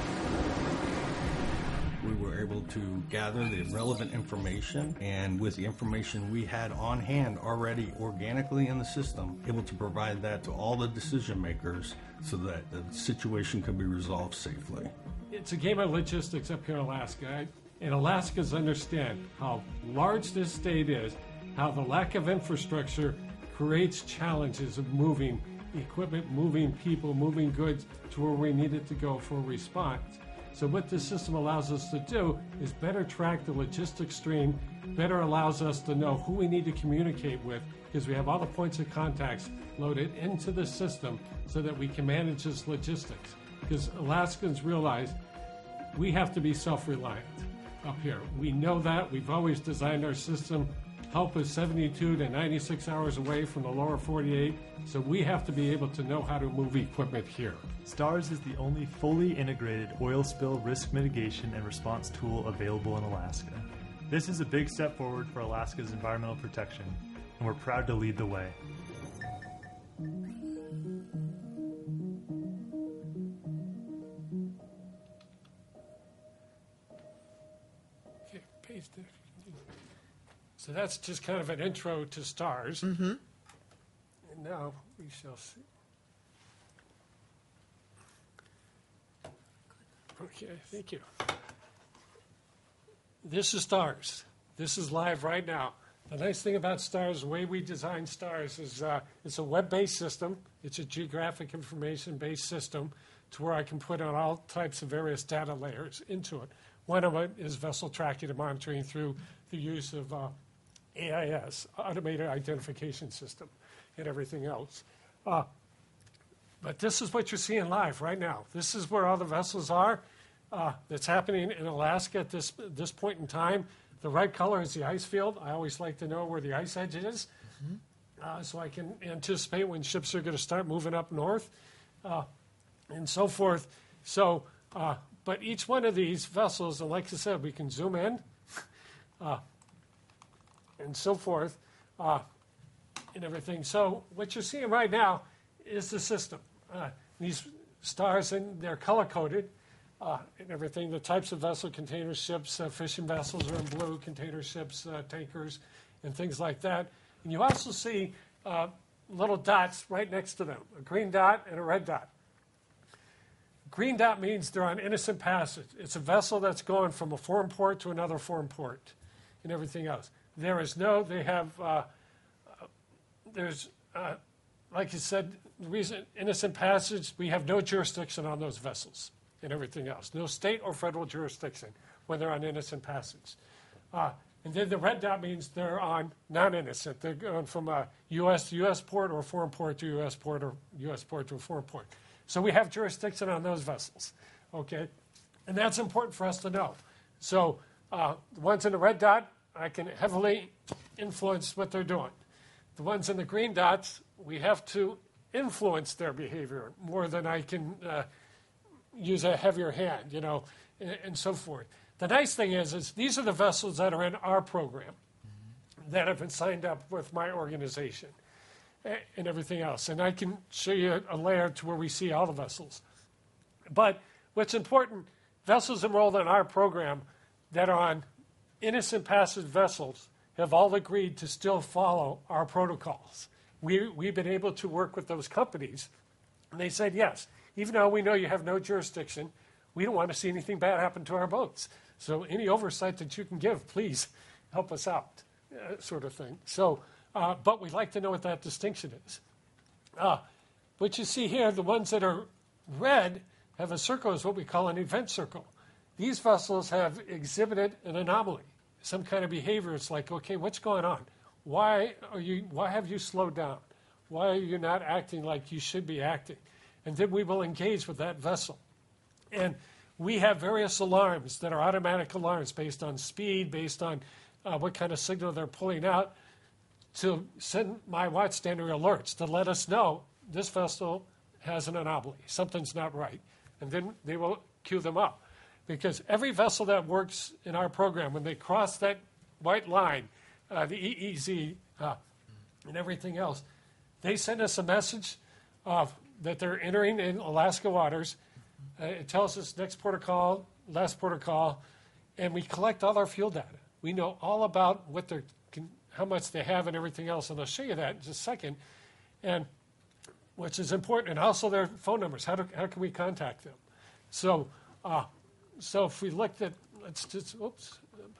We were able to gather the relevant information, and with the information we had on hand already organically in the system, able to provide that to all the decision makers so that the situation could be resolved safely. It's a game of logistics up here in Alaska, and Alaskans understand how large this state is, how the lack of infrastructure creates challenges of moving equipment, moving people, moving goods to where we need it to go for a response. So what this system allows us to do is better track the logistics stream, better allows us to know who we need to communicate with, because we have all the points of contacts loaded into the system so that we can manage this logistics. Because Alaskans realize we have to be self-reliant up here. We know that. We've always designed our system. Help is 72 to 96 hours away from the lower 48, so we have to be able to know how to move equipment here. STARS is the only fully integrated oil spill risk mitigation and response tool available in Alaska. This is a big step forward for Alaska's environmental protection, and we're proud to lead the way. Okay, paste it. So that's just kind of an intro to STARS. Mm-hmm. And now we shall see. Okay, thank you. This is STARS. This is live right now. The nice thing about STARS, the way we design STARS is it's a web-based system. It's a geographic information-based system to where I can put on all types of various data layers into it. One of it is vessel tracking and monitoring through the use of AIS, Automated Identification System, and everything else. But this is what you're seeing live right now. This is where all the vessels are. That's happening in Alaska at this point in time. The red color is the ice field. I always like to know where the ice edge is, so I can anticipate when ships are going to start moving up north, and so forth. So, but each one of these vessels, and like I said, we can zoom in, and so forth, and everything. So what you're seeing right now is the system. These stars, and they're color-coded and everything. The types of vessel, container ships, fishing vessels are in blue, container ships, tankers, and things like that. And you also see little dots right next to them, a green dot and a red dot. Green dot means they're on innocent passage. It's a vessel that's going from a foreign port to another foreign port and everything else. There is no, they have, there's like you said, the reason innocent passage, we have no jurisdiction on those vessels and everything else. No state or federal jurisdiction when they're on innocent passage. And then the red dot means they're on non-innocent. They're going from a U.S. to U.S. port, or a foreign port to U.S. port, or U.S. port to a foreign port. So we have jurisdiction on those vessels, okay? And that's important for us to know. So the ones in the red dot, I can heavily influence what they're doing. The ones in the green dots, we have to influence their behavior more than I can use a heavier hand, you know, and so forth. The nice thing is these are the vessels that are in our program that have been signed up with my organization and everything else. And I can show you a layer to where we see all the vessels. But what's important, vessels enrolled in our program that are on innocent passage vessels have all agreed to still follow our protocols. We've been able to work with those companies, and they said, yes, even though we know you have no jurisdiction, we don't want to see anything bad happen to our boats. So any oversight that you can give, please help us out, sort of thing. So, but we'd like to know what that distinction is. What you see here, the ones that are red have a circle, is what we call an event circle. These vessels have exhibited an anomaly, some kind of behavior. It's like, okay, what's going on? Why have you slowed down? Why are you not acting like you should be acting? And then we will engage with that vessel. And we have various alarms that are automatic alarms based on speed, based on what kind of signal they're pulling out, to send my watchstander alerts to let us know this vessel has an anomaly. Something's not right. And then they will queue them up. Because every vessel that works in our program, when they cross that white line, the EEZ and everything else, they send us a message that they're entering in Alaska waters. It tells us next port of call, last port of call, and we collect all our fuel data. We know all about what how much they have and everything else, and I'll show you that in just a second, and which is important, and also their phone numbers. How can we contact them? So if we looked at, let's just, oops.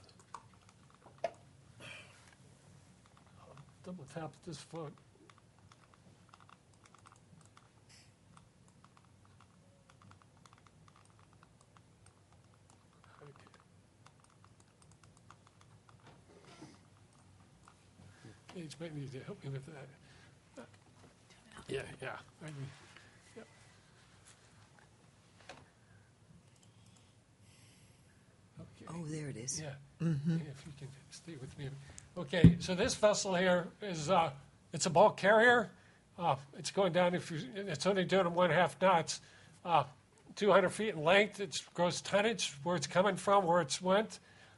Double tap this phone. Paige might need to help me with that. Yeah. Yep. Okay. Oh, there it is. Yeah. Mm-hmm. If you can stay with me. Okay, so this vessel here is it's a bulk carrier. It's going down. It's only doing 1/2 knots, 200 feet in length. It's gross tonnage, where it's coming from, where it's went.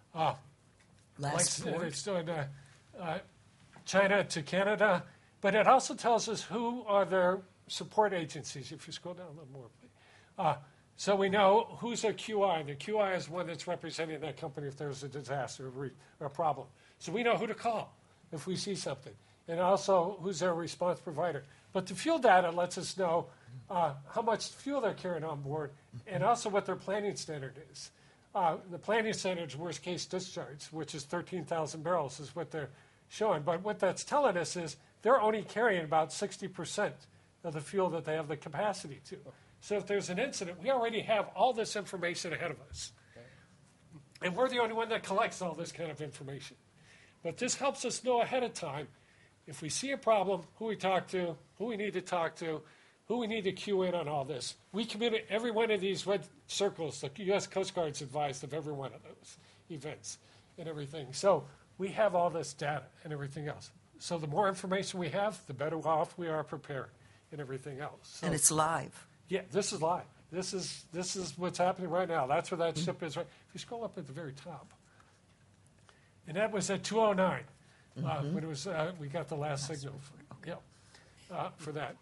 Last port. It's doing China to Canada, but it also tells us who are their support agencies. If you scroll down a little more, please. So we know who's their QI. The QI is one that's representing that company if there's a disaster or a problem. So we know who to call if we see something, and also who's their response provider. But the fuel data lets us know how much fuel they're carrying on board, and also what their planning standard is. The planning standard is worst case discharge, which is 13,000 barrels, is what they're showing. But what that's telling us is they're only carrying about 60% of the fuel that they have the capacity to. So if there's an incident, we already have all this information ahead of us. And we're the only one that collects all this kind of information. But this helps us know ahead of time, if we see a problem, who we talk to, who we need to talk to, who we need to cue in on all this. We committed every one of these red circles. The U.S. Coast Guard's advised of every one of those events and everything. So we have all this data and everything else. So the more information we have, the better off we are prepared and everything else. So, And it's live. yeah, this is live. This is what's happening right now. That's where that ship is right. If you scroll up at the very top. And that was at 2:09 when it was. We got the last signal. For that.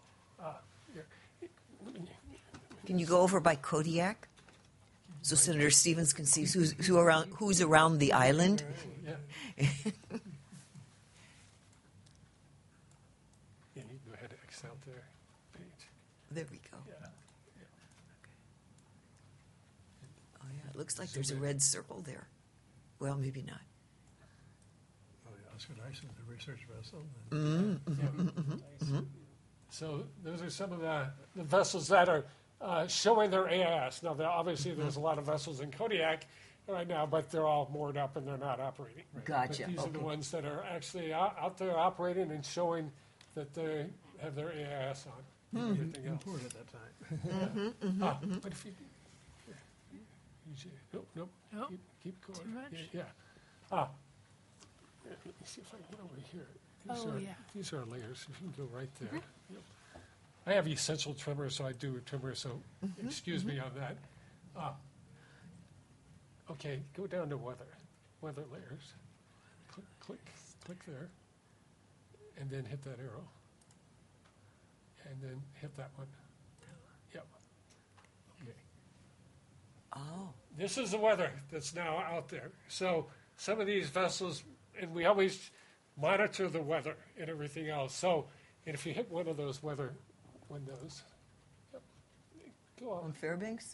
Can you go over by Kodiak? So Senator Stevens can see who's around the island. Yeah. Yeah, you can go ahead and X out there, page. There we go. Yeah. Oh yeah, it looks like there's a red circle there. Well, maybe not. Oh, yeah, Oscar Dyson, the research vessel. So those are some of the vessels that are showing their AIS. Now, obviously, there's a lot of vessels in Kodiak right now, but they're all moored up and they're not operating. Gotcha. But these are the Okay. ones that are actually out there operating and showing that they have their AIS on. And everything else. Poured at that time. But if you, nope, Nope. keep going. Too much? Yeah. Let me see if I can get over here. These are layers. If you can go right there. Yep. I have essential trimmer, so I do a trimmer. So excuse me on that. Okay, go down to weather layers. Click there, and then hit that arrow, and then hit that one. Yep. Okay. Oh, This is the weather that's now out there. So some of these vessels, and we always monitor the weather and everything else. So, and if you hit one of those weather windows, yep, go on on. Fairbanks?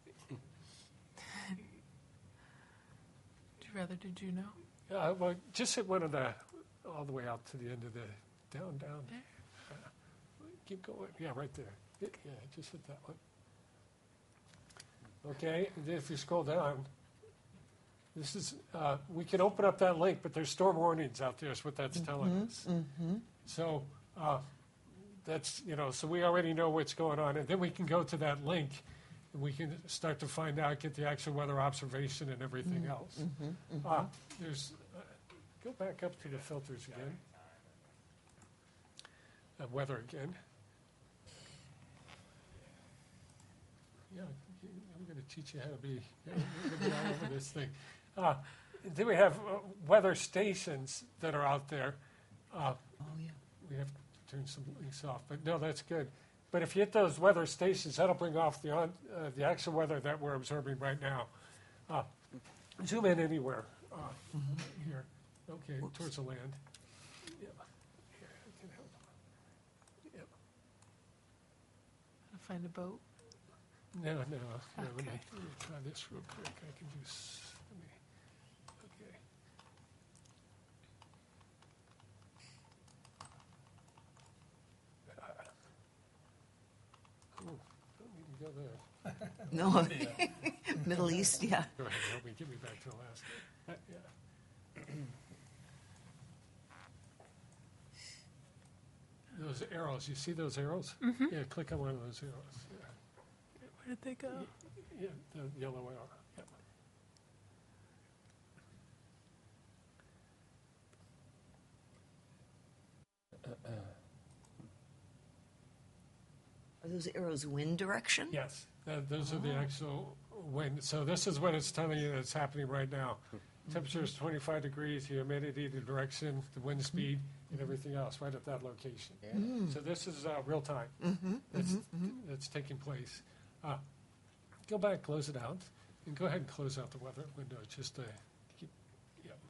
Did you know? Well, just hit one of the, all the way out to the end of the, down. There. Keep going. Yeah, right there. Yeah, just hit that one. Okay, and then if you scroll down, this is, we can open up that link, but there's storm warnings out there is what that's telling us. So that's, so we already know what's going on. And then we can go to that link and we can start to find out, get the actual weather observation and everything else. There's, go back up to the filters again. Weather again. Yeah, I'm going to teach you how to be, we're going to be all over this thing. Then we have weather stations that are out there. Oh, yeah. We have to turn some links off, but no, that's good. But if you hit those weather stations, that'll bring off the actual weather that we're observing right now. Zoom in anywhere here. Okay, towards the land. Yeah, here, I can help. Yep. Find a boat. No. Let me Okay. try this real quick. I can do. Okay. Don't need to go there. No, Middle East, yeah. Go ahead, help me, get me back to Alaska. Yeah. Those arrows, you see those arrows? Yeah, click on one of those arrows. Yeah, Where did they go? yeah, the yellow arrow. Yep. Are those arrows wind direction? Yes, those are the actual wind. So this is what it's telling you that's happening right now. Temperature is 25 degrees, humidity, the direction, the wind speed, and everything else right at that location. So this is real time. That's taking place. Go back, close it out, and go ahead and close out the weather window just to keep. Yep.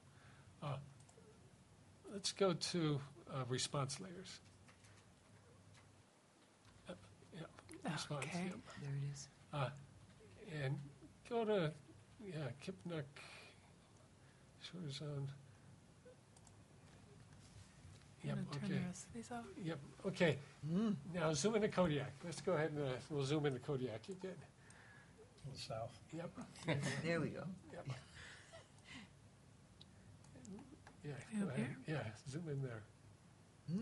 Let's go to response layers. Yep. Response. Okay. Yep. There it is. And go to, Kipnuk Shore Zone. Yep, I'm gonna turn okay. the rest of these off. Yep, okay. Now zoom into Kodiak. Let's go ahead and we'll zoom into Kodiak again. A little south. Yep. There we go. Yep. Yeah, Way go up ahead. Yeah, zoom in there.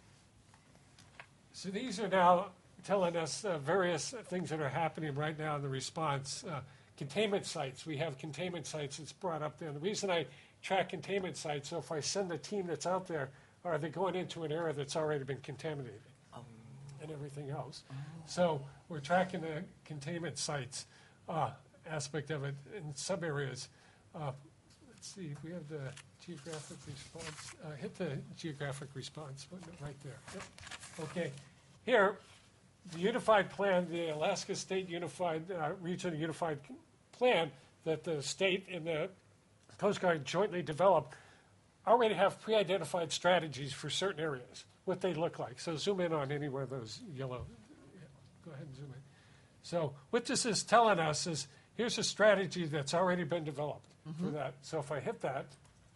So these are now telling us various things that are happening right now in the response. Containment sites. We have containment sites that's brought up there. And the reason I track containment sites, so if I send a team that's out there, are they going into an area that's already been contaminated and everything else? So we're tracking the containment sites aspect of it in some areas. Let's see, we have the geographic response. Hit the geographic response button right there. Yep. Okay. Here, the unified plan, the Alaska State Unified Region Unified Plan that the state and the Coast Guard jointly developed already have pre-identified strategies for certain areas, what they look like. So zoom in on any one of those yellow. Yeah, go ahead and zoom in. So what this is telling us is here's a strategy that's already been developed for that. So if I hit that,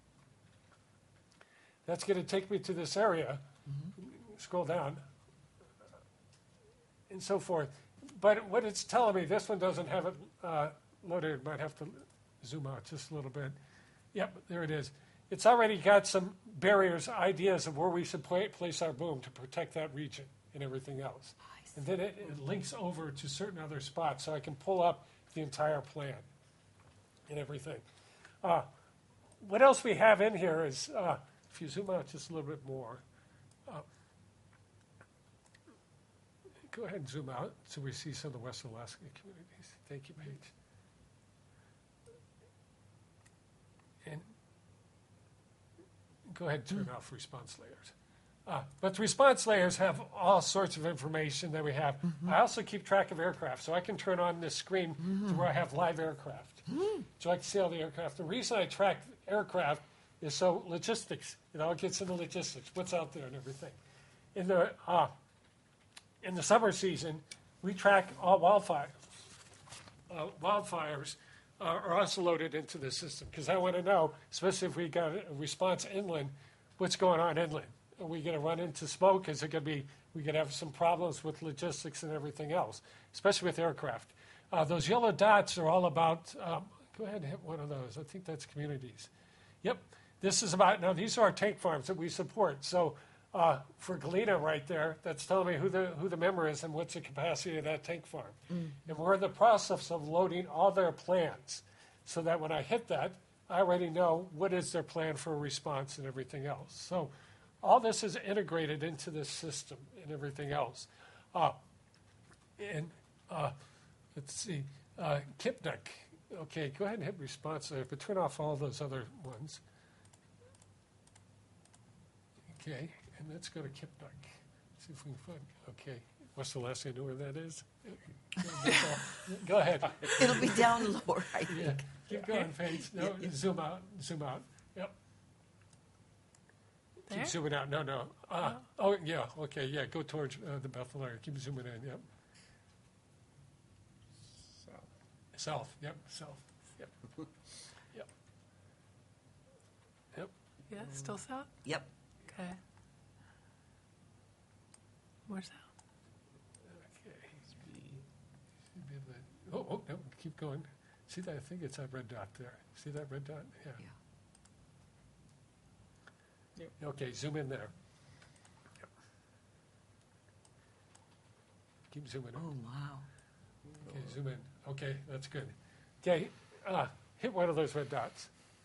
that's going to take me to this area. Scroll down. and so forth. But what it's telling me, this one doesn't have it loaded. Might have to zoom out just a little bit. Yep, there it is. It's already got some barriers, ideas of where we should place our boom to protect that region and everything else. And then it links over to certain other spots, so I can pull up the entire plan and everything. What else we have in here is, if you zoom out just a little bit more, go ahead and zoom out so we see some of the West Alaska communities. Thank you, Paige. And go ahead and turn off response layers. But the response layers have all sorts of information that we have. I also keep track of aircraft, so I can turn on this screen to where I have live aircraft. So I can see all the aircraft. The reason I track aircraft is so logistics, it gets into logistics, what's out there and everything. In the summer season, we track all wildfires. Wildfires are also loaded into the system because I want to know, especially if we got a response inland, what's going on inland. Are we going to run into smoke? Is it going to be, we could have some problems with logistics and everything else, especially with aircraft. Those yellow dots are all about, go ahead and hit one of those. I think that's communities. Yep. This is about, now these are our tank farms that we support. So for Galena right there, that's telling me who the member is and what's the capacity of that tank farm. And we're in the process of loading all their plans so that when I hit that, I already know what is their plan for a response and everything else. So all this is integrated into this system and everything else. Let's see, Kipnik. Okay, go ahead and hit response there, but turn off all those other ones. Okay, and let's go to Kipnik. See if we can find, okay. What's the last thing I know where that is? Go ahead. It'll be down lower, I think. Yeah, keep going, Paige. No, zoom out. Yep. There? Keep zooming out. No. Oh, yeah, okay, yeah, go towards the Bethel area. Keep zooming in, yep. South, yep, south. Yep. Yeah, still south? Yep. Okay. More south. Okay. Oh, no, keep going. See that? I think it's that red dot there. See that red dot? Yeah. Okay, zoom in there. Yep. Keep zooming in. Oh, wow. Okay, zoom in. Okay, that's good. Okay, hit one of those red dots.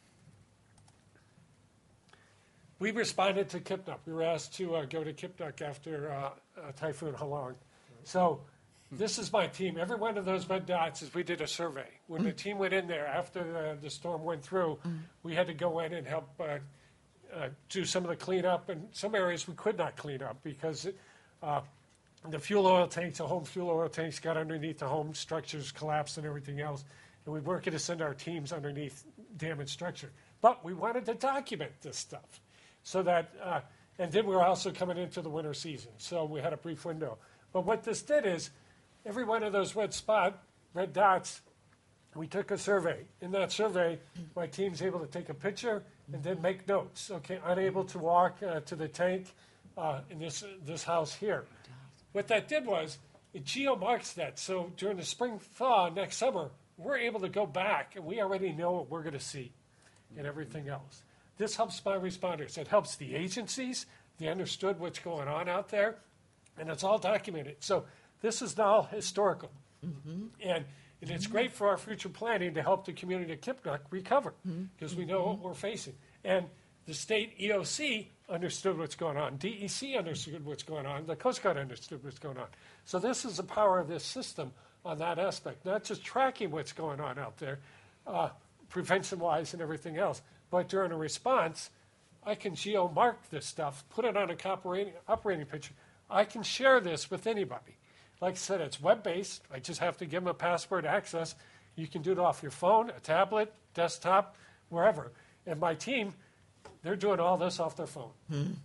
We responded to Kipnik. We were asked to go to Kipnik after Typhoon Halong. So this is my team. Every one of those red dots is we did a survey. When the team went in there after the storm went through, we had to go in and help do some of the cleanup. And some areas we could not clean up because the fuel oil tanks, the home fuel oil tanks got underneath the home structures, collapsed and everything else. And we weren't going to send our teams underneath damaged structure. But we wanted to document this stuff. So that, and then we were also coming into the winter season. So we had a brief window. But what this did is, every one of those red dots, we took a survey. In that survey, my team's able to take a picture and then make notes. Okay, unable to walk to the tank in this house here. What that did was, it geo-marks that. So during the spring thaw next summer, we're able to go back and we already know what we're going to see and everything else. This helps my responders. It helps the agencies. They understood what's going on out there, and it's all documented. So this is now historical. And it's great for our future planning to help the community of Kipnik recover because we know what we're facing. And the state EOC understood what's going on. DEC understood what's going on. The Coast Guard understood what's going on. So this is the power of this system on that aspect, not just tracking what's going on out there, prevention-wise and everything else, but during a response, I can geo-mark this stuff, put it on a operating picture. I can share this with anybody. Like I said, it's web-based. I just have to give them a password access. You can do it off your phone, a tablet, desktop, wherever. And my team, they're doing all this off their phone.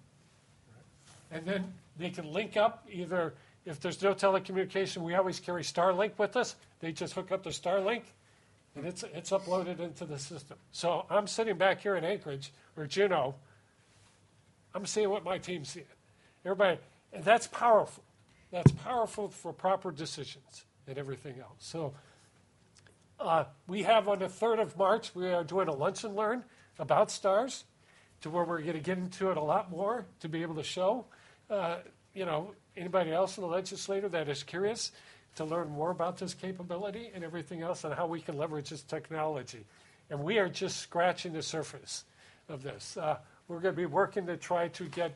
And then they can link up either, if there's no telecommunication, we always carry Starlink with us. They just hook up the Starlink, and it's uploaded into the system. So I'm sitting back here in Anchorage, or Juneau. I'm seeing what my team's seeing. Everybody, and that's powerful. that's powerful for proper decisions and everything else. So we have on the 3rd of March, we are doing a lunch and learn about stars, to where we're going to get into it a lot more to be able to show, anybody else in the legislature that is curious to learn more about this capability and everything else and how we can leverage this technology. And we are just scratching the surface of this. We're going to be working to try to get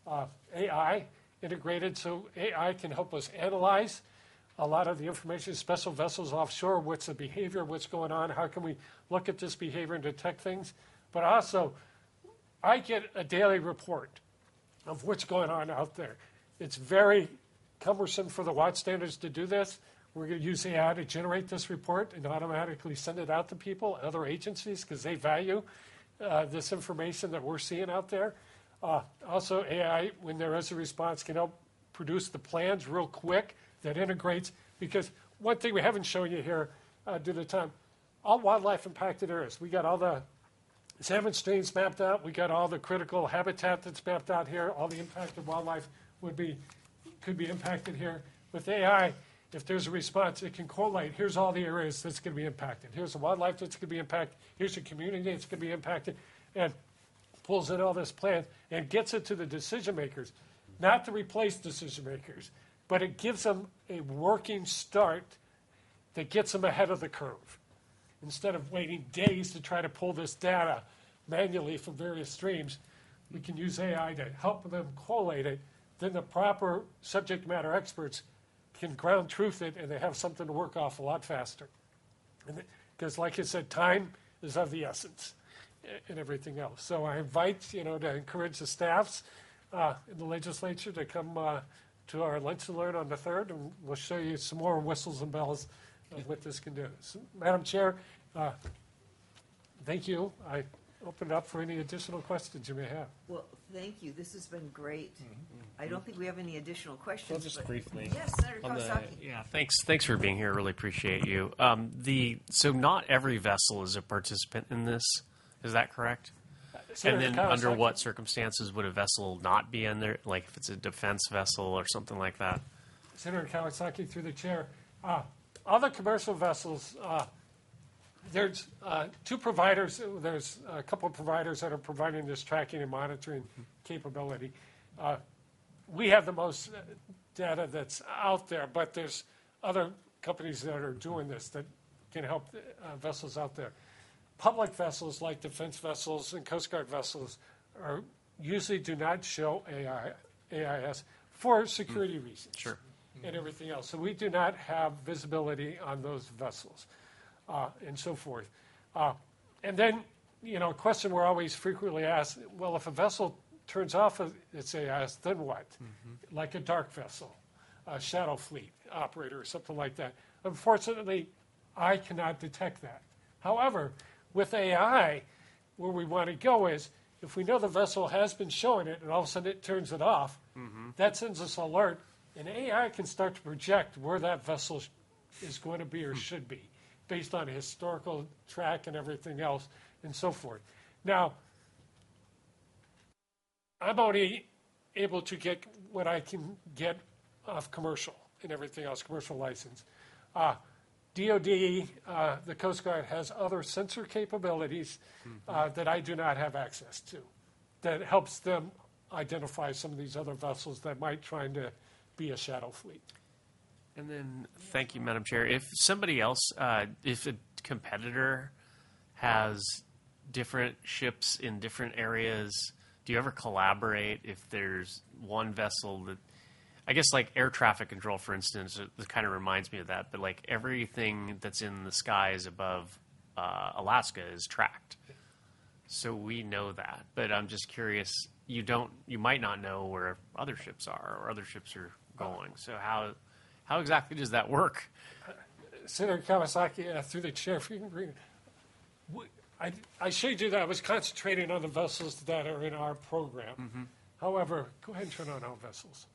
AI integrated so AI can help us analyze a lot of the information, special vessels offshore, what's the behavior, what's going on, how can we look at this behavior and detect things. But also, I get a daily report of what's going on out there. It's very cumbersome for the watch standards to do this. We're going to use AI to generate this report and automatically send it out to people, other agencies, because they value this information that we're seeing out there. Also, AI, when there is a response, can help produce the plans real quick that integrates. Because one thing we haven't shown you here due to time, all wildlife impacted areas. We got all the salmon streams mapped out. We got all the critical habitat that's mapped out here. All the impacted wildlife could be impacted here. With AI, if there's a response, it can correlate. Here's all the areas that's going to be impacted. Here's the wildlife that's going to be impacted. Here's the community that's going to be impacted. And pulls in all this plan and gets it to the decision makers. Not to replace decision makers, but it gives them a working start that gets them ahead of the curve. Instead of waiting days to try to pull this data manually from various streams, we can use AI to help them collate it. Then the proper subject matter experts can ground truth it, and they have something to work off a lot faster. Because, like I said, time is of the essence and everything else. So I invite, to encourage the staffs in the legislature to come to our lunch and learn on the 3rd, and we'll show you some more whistles and bells of what this can do. So, Madam Chair, thank you. I open it up for any additional questions you may have. Well, thank you. This has been great. I don't think we have any additional questions. Well, just briefly. Yes, Senator Kawasaki. Yeah, thanks for being here. Really appreciate you. So not every vessel is a participant in this. Is that correct? Senator And then under Kawasaki. what circumstances would a vessel not be in there? Like if it's a defense vessel or something like that? Senator Kawasaki, through the chair. All the commercial vessels, there's two providers. There's a couple of providers that are providing this tracking and monitoring capability. We have the most data that's out there, but there's other companies that are doing this that can help vessels out there. Public vessels like defense vessels and Coast Guard vessels usually do not show AIS for security reasons. Sure. And everything else. So we do not have visibility on those vessels and so forth. And then, a question we're always frequently asked, well, if a vessel turns off its AIS, then what? Like a dark vessel, a shadow fleet operator or something like that. Unfortunately, I cannot detect that. However, with AI, where we want to go is, if we know the vessel has been showing it and all of a sudden it turns it off, that sends us an alert. And AI can start to project where that vessel is going to be or should be, based on historical track and everything else and so forth. Now, I'm only able to get what I can get off commercial and everything else, commercial license. DOD, the Coast Guard, has other sensor capabilities that I do not have access to that helps them identify some of these other vessels that might try to be a shadow fleet. And then, thank you, Madam Chair. If somebody else, if a competitor has different ships in different areas, do you ever collaborate if there's one vessel that, I guess like air traffic control, for instance, it kind of reminds me of that, but like everything that's in the skies above Alaska is tracked. So we know that, but I'm just curious, you might not know where other ships are or other ships are going. So how exactly does that work? Senator Kawasaki, through the chair, if you can bring it. I showed you that I was concentrating on the vessels that are in our program. However, go ahead and turn on all vessels.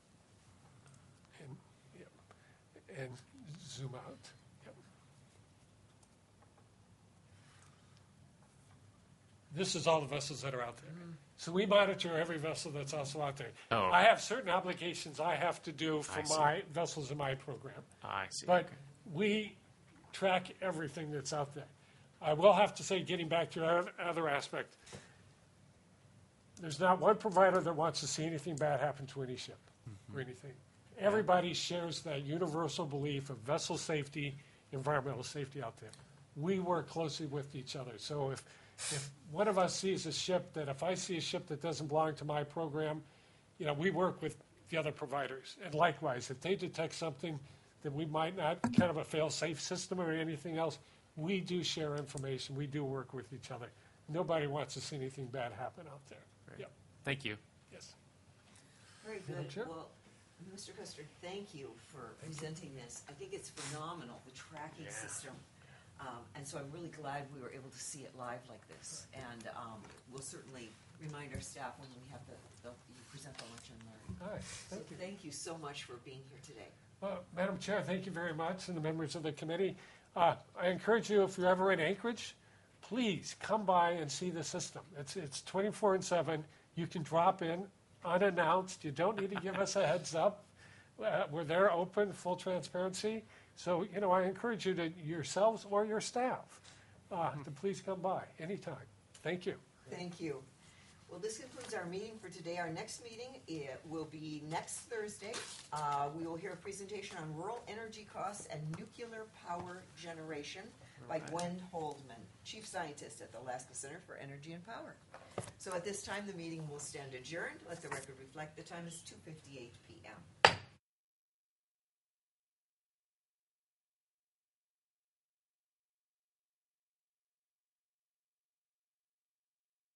And zoom out. Yep. This is all the vessels that are out there. So we monitor every vessel that's also out there. Oh. I have certain obligations I have to do for I see. my vessels in my program. I see. But Okay. we track everything that's out there. I will have to say, getting back to your other aspect, there's not one provider that wants to see anything bad happen to any ship or anything. Everybody shares that universal belief of vessel safety, environmental safety out there. We work closely with each other. So if one of us sees a ship that, if I see a ship that doesn't belong to my program, we work with the other providers. And likewise, if they detect something that we might not, kind of a fail-safe system or anything else, we do share information. We do work with each other. Nobody wants to see anything bad happen out there. Great. Yep. Thank you. Yes. Very Madam good. Chair? Well, Mr. Custer, thank you for presenting this. I think it's phenomenal, the tracking Yeah. system. And so I'm really glad we were able to see it live like this. And we'll certainly remind our staff when we have you present the lunch and learn. All right. So Thank you. thank you so much for being here today. Madam Chair, thank you very much, and the members of the committee. I encourage you, if you're ever in Anchorage, please come by and see the system. It's 24/7. You can drop in unannounced. You don't need to give us a heads up. We're there open, full transparency. So, I encourage you to yourselves or your staff to please come by anytime. Thank you. Thank you. Well, this concludes our meeting for today. Our next meeting will be next Thursday. We will hear a presentation on rural energy costs and nuclear power generation by Gwen Holdman, Chief Scientist at the Alaska Center for Energy and Power. So at this time, the meeting will stand adjourned. Let the record reflect the time is 2:58 p.m.